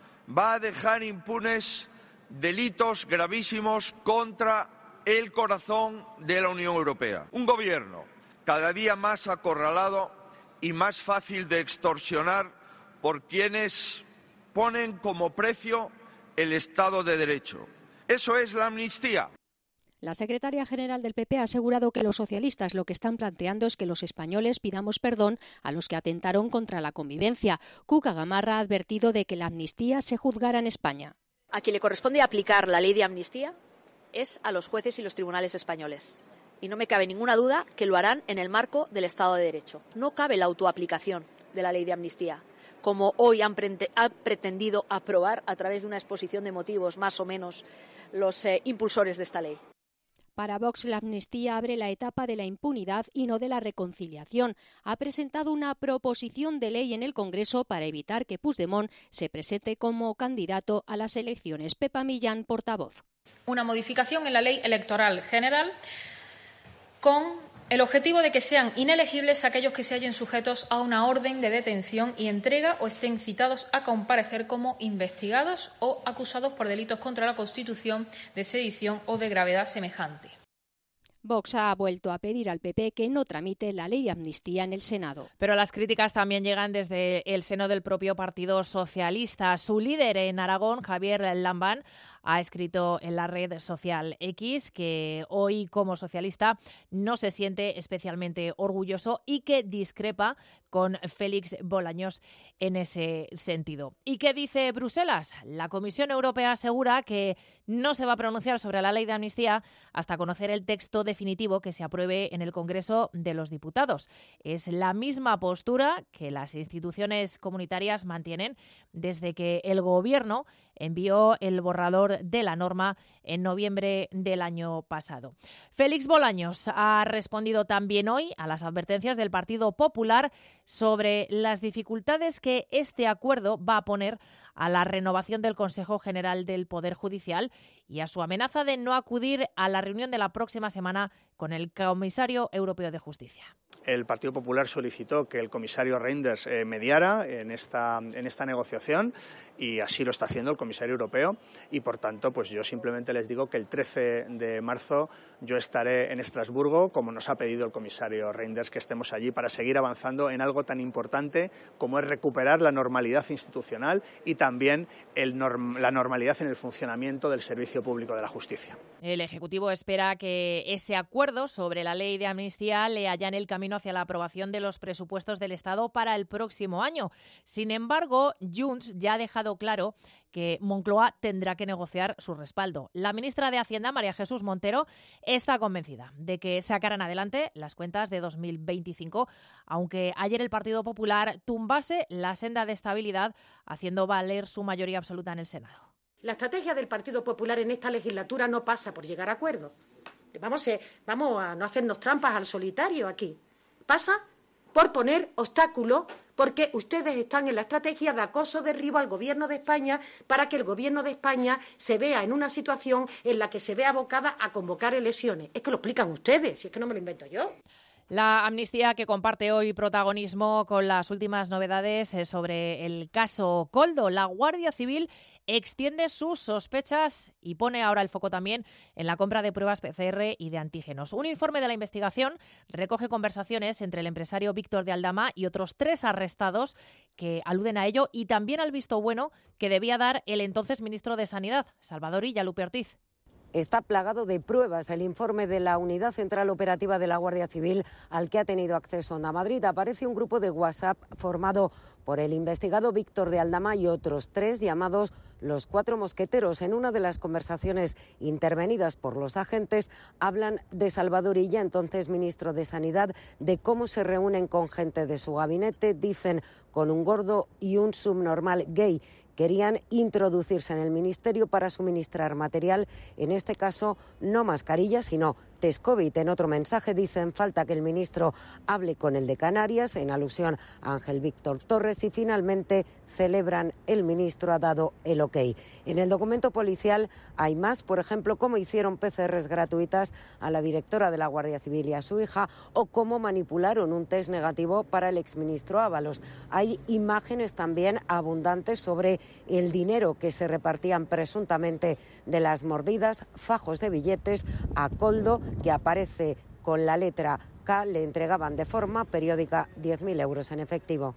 va a dejar impunes delitos gravísimos contra el corazón de la Unión Europea. Un gobierno cada día más acorralado y más fácil de extorsionar por quienes ponen como precio el Estado de Derecho. Eso es la amnistía. La secretaria general del PP ha asegurado que los socialistas lo que están planteando es que los españoles pidamos perdón a los que atentaron contra la convivencia. Cuca Gamarra ha advertido de que la amnistía se juzgará en España. A quien le corresponde aplicar la ley de amnistía es a los jueces y los tribunales españoles. Y no me cabe ninguna duda que lo harán en el marco del Estado de Derecho. No cabe la autoaplicación de la ley de amnistía, como hoy han pretendido aprobar a través de una exposición de motivos, más o menos, los impulsores de esta ley. Para Vox, la amnistía abre la etapa de la impunidad y no de la reconciliación. Ha presentado una proposición de ley en el Congreso para evitar que Puigdemont se presente como candidato a las elecciones. Pepa Millán, portavoz. Una modificación en la Ley Electoral General con el objetivo de que sean inelegibles aquellos que se hallen sujetos a una orden de detención y entrega o estén citados a comparecer como investigados o acusados por delitos contra la Constitución, de sedición o de gravedad semejante. Vox ha vuelto a pedir al PP que no tramite la ley de amnistía en el Senado. Pero las críticas también llegan desde el seno del propio Partido Socialista. Su líder en Aragón, Javier Lambán, ha escrito en la red social X que hoy, como socialista, no se siente especialmente orgulloso y que discrepa con Félix Bolaños en ese sentido. ¿Y qué dice Bruselas? La Comisión Europea asegura que no se va a pronunciar sobre la ley de amnistía hasta conocer el texto definitivo que se apruebe en el Congreso de los Diputados. Es la misma postura que las instituciones comunitarias mantienen desde que el Gobierno envió el borrador de la norma en noviembre del año pasado. Félix Bolaños ha respondido también hoy a las advertencias del Partido Popular sobre las dificultades que este acuerdo va a poner a la renovación del Consejo General del Poder Judicial y a su amenaza de no acudir a la reunión de la próxima semana con el Comisario Europeo de Justicia. El Partido Popular solicitó que el comisario Reinders mediara en esta negociación y así lo está haciendo el comisario europeo y, por tanto, pues yo simplemente les digo que el 13 de marzo yo estaré en Estrasburgo, como nos ha pedido el comisario Reinders que estemos allí para seguir avanzando en algo tan importante como es recuperar la normalidad institucional y también la normalidad en el funcionamiento del servicio público de la justicia. El Ejecutivo espera que ese acuerdo sobre la ley de amnistía le allane el camino hacia la aprobación de los presupuestos del Estado para el próximo año. Sin embargo, Junts ya ha dejado claro que Moncloa tendrá que negociar su respaldo. La ministra de Hacienda, María Jesús Montero, está convencida de que sacarán adelante las cuentas de 2025, aunque ayer el Partido Popular tumbase la senda de estabilidad, haciendo valer su mayoría absoluta en el Senado. La estrategia del Partido Popular en esta legislatura no pasa por llegar a acuerdos. Vamos a no hacernos trampas al solitario aquí. Pasa por poner obstáculos, porque ustedes están en la estrategia de acoso derribo al Gobierno de España para que el Gobierno de España se vea en una situación en la que se vea abocada a convocar elecciones. Es que lo explican ustedes, si es que no me lo invento yo. La amnistía que comparte hoy protagonismo con las últimas novedades sobre el caso Koldo. La Guardia Civil extiende sus sospechas y pone ahora el foco también en la compra de pruebas PCR y de antígenos. Un informe de la investigación recoge conversaciones entre el empresario Víctor de Aldama y otros 3 arrestados que aluden a ello y también al visto bueno que debía dar el entonces ministro de Sanidad, Salvador Illa Lupe Ortiz. Está plagado de pruebas. El informe de la Unidad Central Operativa de la Guardia Civil al que ha tenido acceso Onda Madrid aparece un grupo de WhatsApp formado por el investigado Víctor de Aldama y otros 3 llamados los 4 mosqueteros. En una de las conversaciones intervenidas por los agentes hablan de Salvador Illa, entonces ministro de Sanidad, de cómo se reúnen con gente de su gabinete, dicen con un gordo y un subnormal gay. Querían introducirse en el ministerio para suministrar material, en este caso no mascarillas, sino test COVID. En otro mensaje dicen falta que el ministro hable con el de Canarias, en alusión a Ángel Víctor Torres, y finalmente celebran el ministro ha dado el ok. En el documento policial hay más, por ejemplo, cómo hicieron PCRs gratuitas a la directora de la Guardia Civil y a su hija, o cómo manipularon un test negativo para el exministro Ábalos. Hay imágenes también abundantes sobre el dinero que se repartían presuntamente de las mordidas, fajos de billetes a Koldo, que aparece con la letra K, le entregaban de forma periódica 10.000 euros en efectivo.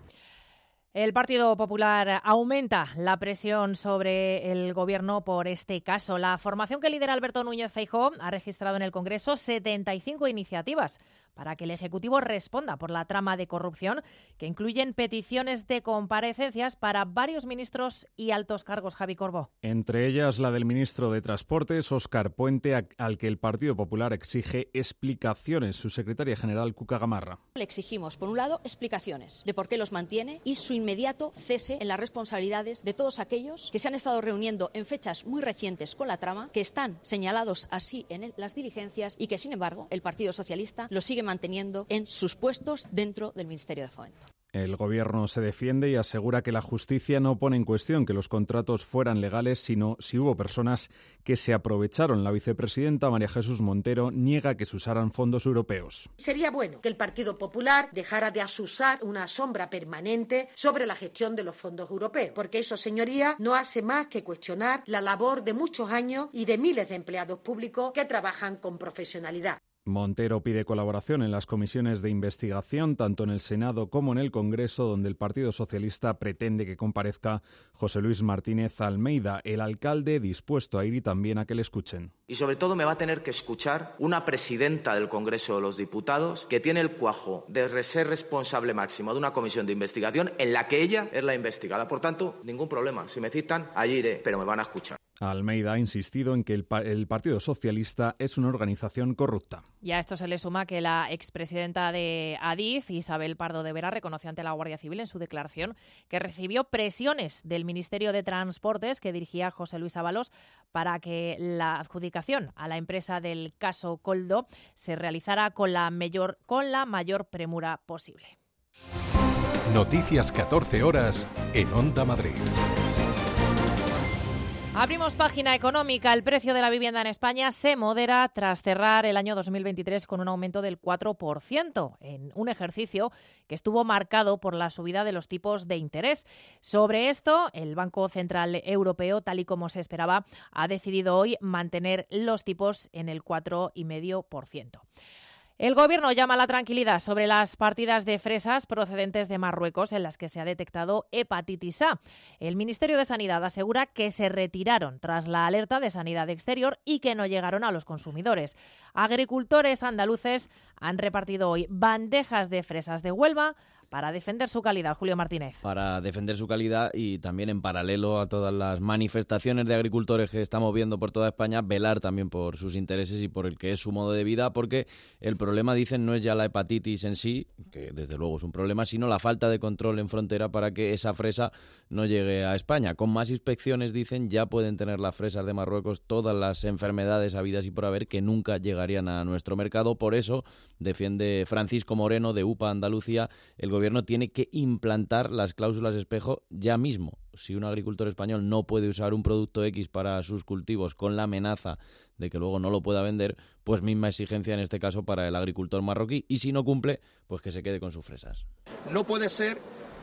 El Partido Popular aumenta la presión sobre el Gobierno por este caso. La formación que lidera Alberto Núñez Feijóo ha registrado en el Congreso 75 iniciativas para que el Ejecutivo responda por la trama de corrupción, que incluyen peticiones de comparecencias para varios ministros y altos cargos. Javi Corbó. Entre ellas la del ministro de Transportes, Óscar Puente, al que el Partido Popular exige explicaciones. Su secretaria general, Cuca Gamarra. Le exigimos, por un lado, explicaciones de por qué los mantiene y su inmediato cese en las responsabilidades de todos aquellos que se han estado reuniendo en fechas muy recientes con la trama, que están señalados así en las diligencias y que, sin embargo, el Partido Socialista los sigue manteniendo en sus puestos dentro del Ministerio de Fomento. El Gobierno se defiende y asegura que la justicia no pone en cuestión que los contratos fueran legales, sino si hubo personas que se aprovecharon. La vicepresidenta María Jesús Montero niega que se usaran fondos europeos. Sería bueno que el Partido Popular dejara de asusar una sombra permanente sobre la gestión de los fondos europeos, porque eso, señoría, no hace más que cuestionar la labor de muchos años y de miles de empleados públicos que trabajan con profesionalidad. Montero pide colaboración en las comisiones de investigación, tanto en el Senado como en el Congreso, donde el Partido Socialista pretende que comparezca José Luis Martínez Almeida, el alcalde dispuesto a ir y también a que le escuchen. Y sobre todo me va a tener que escuchar una presidenta del Congreso de los Diputados que tiene el cuajo de ser responsable máximo de una comisión de investigación en la que ella es la investigada. Por tanto, ningún problema. Si me citan, allí iré, pero me van a escuchar. Almeida ha insistido en que el Partido Socialista es una organización corrupta. Y a esto se le suma que la expresidenta de Adif, Isabel Pardo de Vera, reconoció ante la Guardia Civil en su declaración que recibió presiones del Ministerio de Transportes que dirigía José Luis Ábalos para que la adjudicación a la empresa del caso Koldo se realizara con la mayor premura posible. Noticias 14 horas en Onda Madrid. Abrimos página económica. El precio de la vivienda en España se modera tras cerrar el año 2023 con un aumento del 4%, en un ejercicio que estuvo marcado por la subida de los tipos de interés. Sobre esto, el Banco Central Europeo, tal y como se esperaba, ha decidido hoy mantener los tipos en el 4,5%. El Gobierno llama a la tranquilidad sobre las partidas de fresas procedentes de Marruecos en las que se ha detectado hepatitis A. El Ministerio de Sanidad asegura que se retiraron tras la alerta de Sanidad Exterior y que no llegaron a los consumidores. Agricultores andaluces han repartido hoy bandejas de fresas de Huelva para defender su calidad. Julio Martínez. Para defender su calidad y también en paralelo a todas las manifestaciones de agricultores que estamos viendo por toda España, velar también por sus intereses y por el que es su modo de vida, porque el problema, dicen, no es ya la hepatitis en sí, que desde luego es un problema, sino la falta de control en frontera para que esa fresa no llegue a España. Con más inspecciones, dicen, ya pueden tener las fresas de Marruecos todas las enfermedades habidas y por haber que nunca llegarían a nuestro mercado. Por eso, defiende Francisco Moreno de UPA Andalucía, el Gobierno tiene que implantar las cláusulas espejo ya mismo. Si un agricultor español no puede usar un producto X para sus cultivos con la amenaza de que luego no lo pueda vender, pues misma exigencia en este caso para el agricultor marroquí, y si no cumple, pues que se quede con sus fresas. No puede ser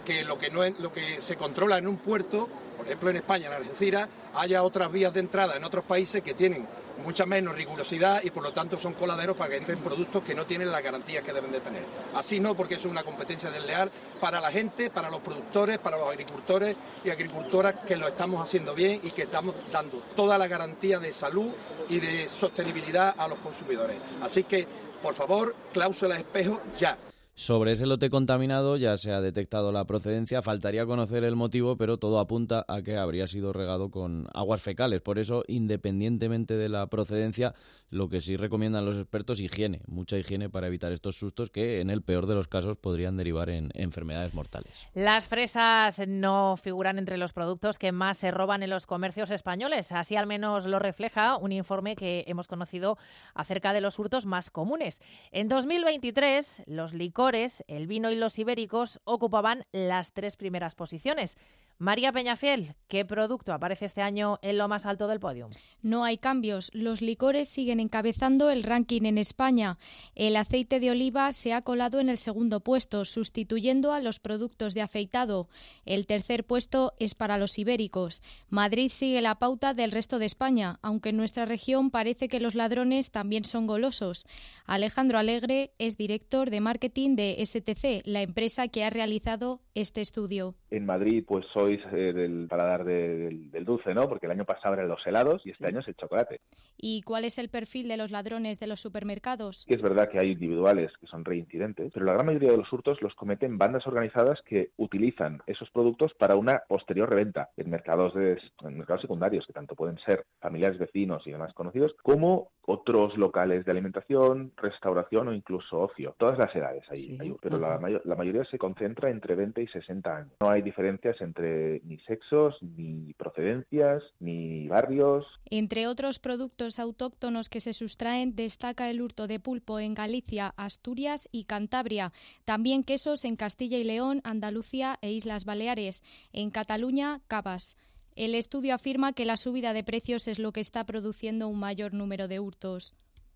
que lo que se controla en un puerto, por ejemplo en España, en Algeciras, haya otras vías de entrada en otros países que tienen mucha menos rigurosidad y por lo tanto son coladeros para que entren productos que no tienen las garantías que deben de tener. Así no, porque eso es una competencia desleal para la gente, para los productores, para los agricultores y agricultoras, que lo estamos haciendo bien y que estamos dando toda la garantía de salud y de sostenibilidad a los consumidores. Así que, por favor, cláusula de espejo ya. Sobre ese lote contaminado ya se ha detectado la procedencia, faltaría conocer el motivo, pero todo apunta a que habría sido regado con aguas fecales. Por eso, independientemente de la procedencia, lo que sí recomiendan los expertos, higiene, mucha higiene para evitar estos sustos que en el peor de los casos podrían derivar en enfermedades mortales. Las fresas no figuran entre los productos que más se roban en los comercios españoles. Así al menos lo refleja un informe que hemos conocido acerca de los hurtos más comunes. En 2023, los licores, el vino y los ibéricos ocupaban las 3 primeras posiciones. María Peñafiel, ¿qué producto aparece este año en lo más alto del podio? No hay cambios. Los licores siguen encabezando el ranking en España. El aceite de oliva se ha colado en el segundo puesto, sustituyendo a los productos de afeitado. El tercer puesto es para los ibéricos. Madrid sigue la pauta del resto de España, aunque en nuestra región parece que los ladrones también son golosos. Alejandro Alegre es director de marketing de STC, la empresa que ha realizado este estudio. En Madrid, pues sois del paladar del dulce, ¿no? Porque el año pasado eran los helados y este año es el chocolate. ¿Y cuál es el perfil de los ladrones de los supermercados? Es verdad que hay individuales que son reincidentes, pero la gran mayoría de los hurtos los cometen bandas organizadas que utilizan esos productos para una posterior reventa en mercados secundarios, que tanto pueden ser familiares, vecinos y demás conocidos, como otros locales de alimentación, restauración o incluso ocio. Todas las edades ahí, pero la mayoría se concentra entre 20 y 60 años. No hay diferencias entre ni sexos, ni procedencias, ni barrios. Entre otros productos autóctonos que se sustraen, destaca el hurto de pulpo en Galicia, Asturias y Cantabria. También quesos en Castilla y León, Andalucía e Islas Baleares. En Cataluña, cabas. El estudio afirma que la subida de precios es lo que está produciendo un mayor número de hurtos.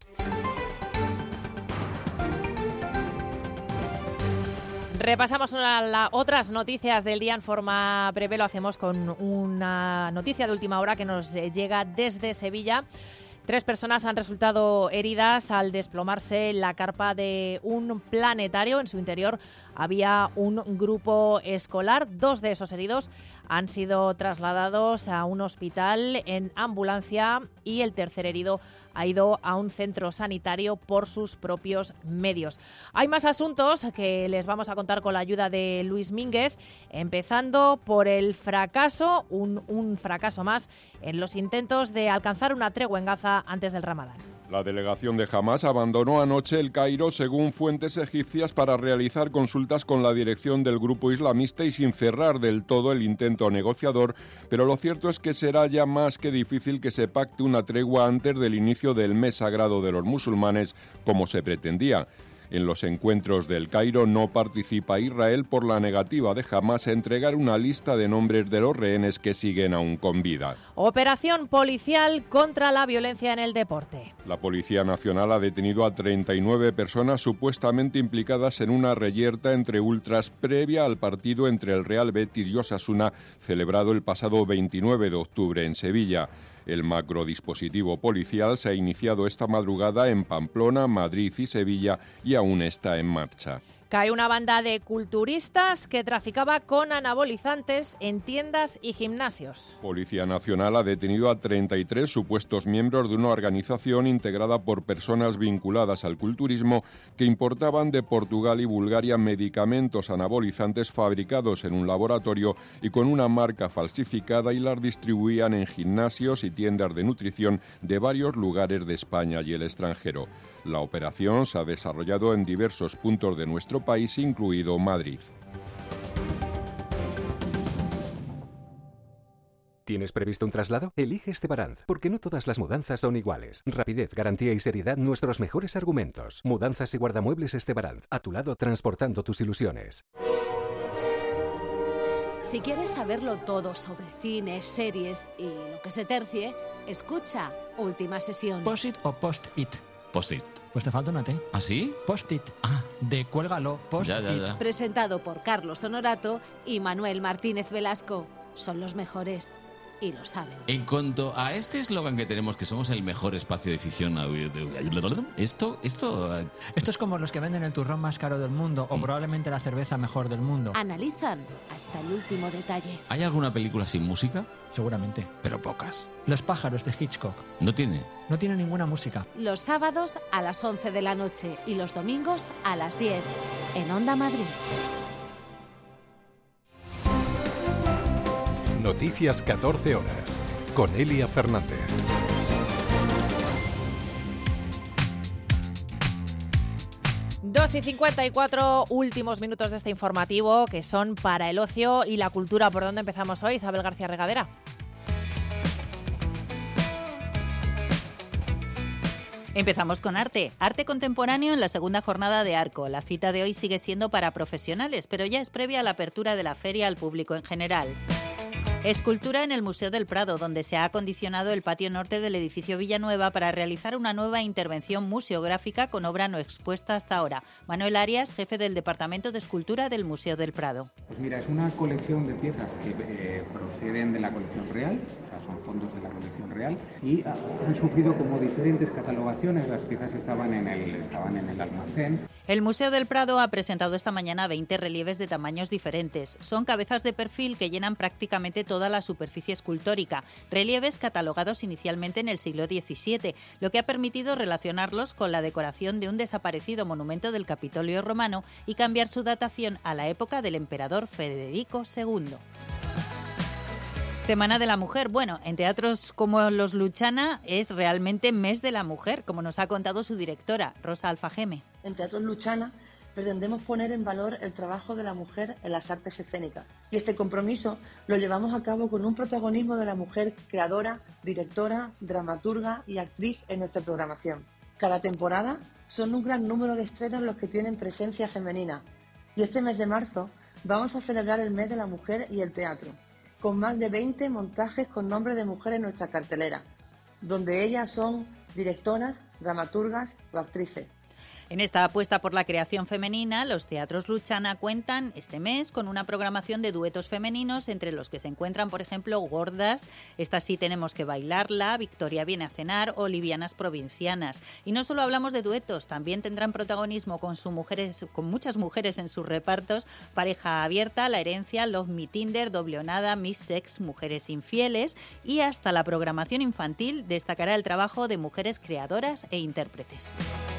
Repasamos otras noticias del día en forma breve. Lo hacemos con una noticia de última hora que nos llega desde Sevilla. 3 personas han resultado heridas al desplomarse la carpa de un planetario. En su interior había un grupo escolar. 2 de esos heridos han sido trasladados a un hospital en ambulancia y el tercer herido ha ido a un centro sanitario por sus propios medios. Hay más asuntos que les vamos a contar con la ayuda de Luis Mínguez, empezando por el fracaso, un fracaso más en los intentos de alcanzar una tregua en Gaza antes del Ramadán. La delegación de Hamás abandonó anoche El Cairo, según fuentes egipcias, para realizar consultas con la dirección del grupo islamista y sin cerrar del todo el intento negociador, pero lo cierto es que será ya más que difícil que se pacte una tregua antes del inicio del mes sagrado de los musulmanes, como se pretendía. En los encuentros del Cairo no participa Israel por la negativa de Hamás a entregar una lista de nombres de los rehenes que siguen aún con vida. Operación policial contra la violencia en el deporte. La Policía Nacional ha detenido a 39 personas supuestamente implicadas en una reyerta entre ultras previa al partido entre el Real Betis y Osasuna, celebrado el pasado 29 de octubre en Sevilla. El macrodispositivo policial se ha iniciado esta madrugada en Pamplona, Madrid y Sevilla y aún está en marcha. Cae una banda de culturistas que traficaba con anabolizantes en tiendas y gimnasios. Policía Nacional ha detenido a 33 supuestos miembros de una organización integrada por personas vinculadas al culturismo que importaban de Portugal y Bulgaria medicamentos anabolizantes fabricados en un laboratorio y con una marca falsificada y las distribuían en gimnasios y tiendas de nutrición de varios lugares de España y el extranjero. La operación se ha desarrollado en diversos puntos de nuestro país, incluido Madrid. ¿Tienes previsto un traslado? Elige Estebaranz, porque no todas las mudanzas son iguales. Rapidez, garantía y seriedad, nuestros mejores argumentos. Mudanzas y guardamuebles Estebaranz, a tu lado transportando tus ilusiones. Si quieres saberlo todo sobre cine, series y lo que se tercie, escucha Última Sesión. ¿Post-it o post-it? Post-it. Pues te falta una T. ¿Ah, sí? Post-it. De cuélgalo. Post-it. Ya. Presentado por Carlos Honorato y Manuel Martínez Velasco. Son los mejores y lo saben. En cuanto a este eslogan que tenemos, que somos el mejor espacio de ficción esto es como los que venden el turrón más caro del mundo o probablemente la cerveza mejor del mundo. Analizan hasta el último detalle. ¿Hay alguna película sin música? Seguramente. Pero pocas. Los pájaros de Hitchcock. ¿No tiene? No tiene ninguna música. Los sábados a las 11 de la noche y los domingos a las 10 en Onda Madrid. Noticias 14 horas con Elia Fernández. Dos y 54 últimos minutos de este informativo que son para el ocio y la cultura. ¿Por dónde empezamos hoy, Isabel García Regadera? Empezamos con arte. Arte contemporáneo en la segunda jornada de Arco. La cita de hoy sigue siendo para profesionales, pero ya es previa a la apertura de la feria al público en general. Escultura en el Museo del Prado, donde se ha acondicionado el patio norte del edificio Villanueva para realizar una nueva intervención museográfica con obra no expuesta hasta ahora. Manuel Arias, jefe del Departamento de Escultura del Museo del Prado. Pues mira, es una colección de piezas que proceden de la colección real, o sea, son fondos de la colección real, y han sufrido como diferentes catalogaciones. Las piezas estaban en el almacén. El Museo del Prado ha presentado esta mañana 20 relieves de tamaños diferentes. Son cabezas de perfil que llenan prácticamente toda la superficie escultórica, relieves catalogados inicialmente en el siglo XVII, lo que ha permitido relacionarlos con la decoración de un desaparecido monumento del Capitolio romano y cambiar su datación a la época del emperador Federico II. Semana de la Mujer. Bueno, en teatros como los Luchana es realmente mes de la mujer, como nos ha contado su directora, Rosa Alfajeme. En Teatros Luchana pretendemos poner en valor el trabajo de la mujer en las artes escénicas. Y este compromiso lo llevamos a cabo con un protagonismo de la mujer creadora, directora, dramaturga y actriz en nuestra programación. Cada temporada son un gran número de estrenos los que tienen presencia femenina. Y este mes de marzo vamos a celebrar el mes de la mujer y el teatro, con más de 20 montajes con nombre de mujer en nuestra cartelera, donde ellas son directoras, dramaturgas o actrices. En esta apuesta por la creación femenina, los Teatros Luchana cuentan este mes con una programación de duetos femeninos, entre los que se encuentran, por ejemplo, Gordas, Esta sí tenemos que bailarla, Victoria viene a cenar o Livianas provincianas. Y no solo hablamos de duetos, también tendrán protagonismo con muchas mujeres en sus repartos: Pareja abierta, La herencia, Love Me Tinder, Doble o nada, Miss Sex, Mujeres infieles, y hasta la programación infantil destacará el trabajo de mujeres creadoras e intérpretes.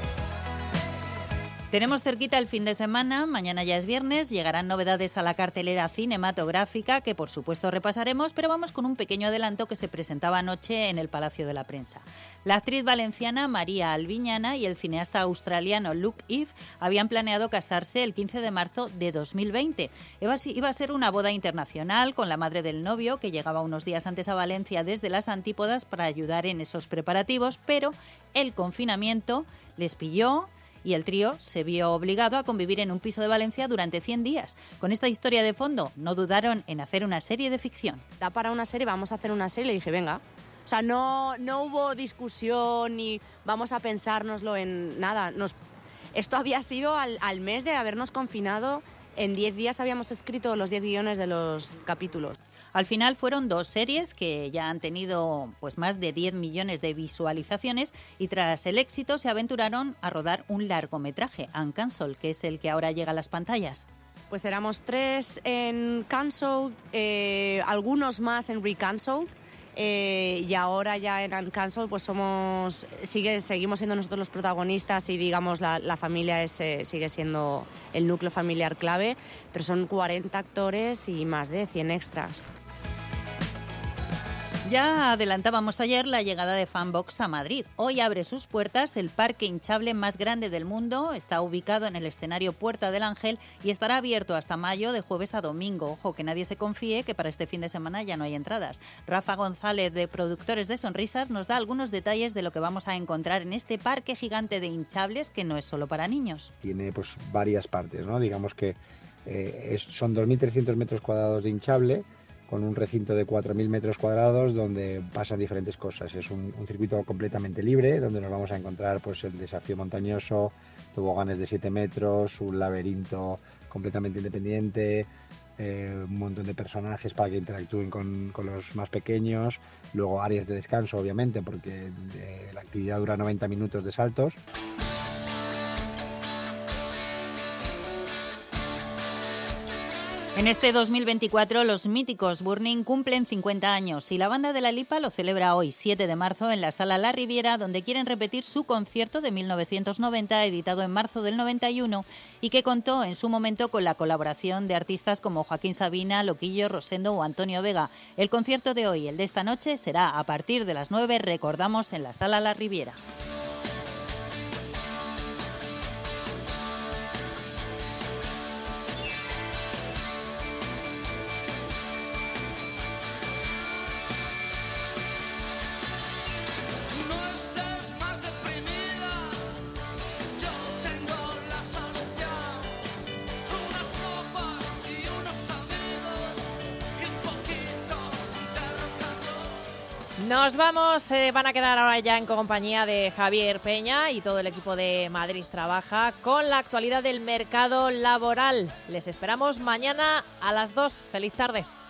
Tenemos cerquita el fin de semana, mañana ya es viernes, llegarán novedades a la cartelera cinematográfica que por supuesto repasaremos, pero vamos con un pequeño adelanto que se presentaba anoche en el Palacio de la Prensa. La actriz valenciana María Albiñana y el cineasta australiano Luke Eve habían planeado casarse el 15 de marzo de 2020. Iba a ser una boda internacional con la madre del novio, que llegaba unos días antes a Valencia desde las Antípodas para ayudar en esos preparativos, pero el confinamiento les pilló y el trío se vio obligado a convivir en un piso de Valencia durante 100 días. Con esta historia de fondo, no dudaron en hacer una serie de ficción. Da para una serie, vamos a hacer una serie, le dije, venga. O sea, no hubo discusión ni vamos a pensárnoslo en nada. Esto había sido al mes de habernos confinado. En 10 días habíamos escrito los 10 guiones de los capítulos. Al final fueron 2 series que ya han tenido pues más de 10 millones de visualizaciones y tras el éxito se aventuraron a rodar un largometraje, Uncancelled, que es el que ahora llega a las pantallas. Pues éramos 3 en Cancelled, algunos más en Recancelled. Y ahora ya en Uncancelled pues seguimos siendo nosotros los protagonistas y digamos la familia sigue siendo el núcleo familiar clave, pero son 40 actores y más de 100 extras. Ya adelantábamos ayer la llegada de Fanbox a Madrid. Hoy abre sus puertas el parque hinchable más grande del mundo. Está ubicado en el escenario Puerta del Ángel y estará abierto hasta mayo de jueves a domingo. Ojo, que nadie se confíe que para este fin de semana ya no hay entradas. Rafa González, de Productores de Sonrisas, nos da algunos detalles de lo que vamos a encontrar en este parque gigante de hinchables que no es solo para niños. Tiene pues varias partes, ¿no? Digamos que son 2.300 metros cuadrados de hinchable, con un recinto de 4.000 metros cuadrados donde pasan diferentes cosas. Es un circuito completamente libre donde nos vamos a encontrar pues el desafío montañoso, toboganes de 7 metros, un laberinto completamente independiente, un montón de personajes para que interactúen con los más pequeños, luego áreas de descanso obviamente porque la actividad dura 90 minutos de saltos. En este 2024 los míticos Burning cumplen 50 años y la banda de La Lipa lo celebra hoy, 7 de marzo, en la Sala La Riviera, donde quieren repetir su concierto de 1990, editado en marzo del 91, y que contó en su momento con la colaboración de artistas como Joaquín Sabina, Loquillo, Rosendo o Antonio Vega. El concierto de hoy, el de esta noche, será a partir de las 9, recordamos, en la Sala La Riviera. Nos vamos, van a quedar ahora ya en compañía de Javier Peña y todo el equipo de Madrid Trabaja con la actualidad del mercado laboral. Les esperamos mañana a las 2. ¡Feliz tarde!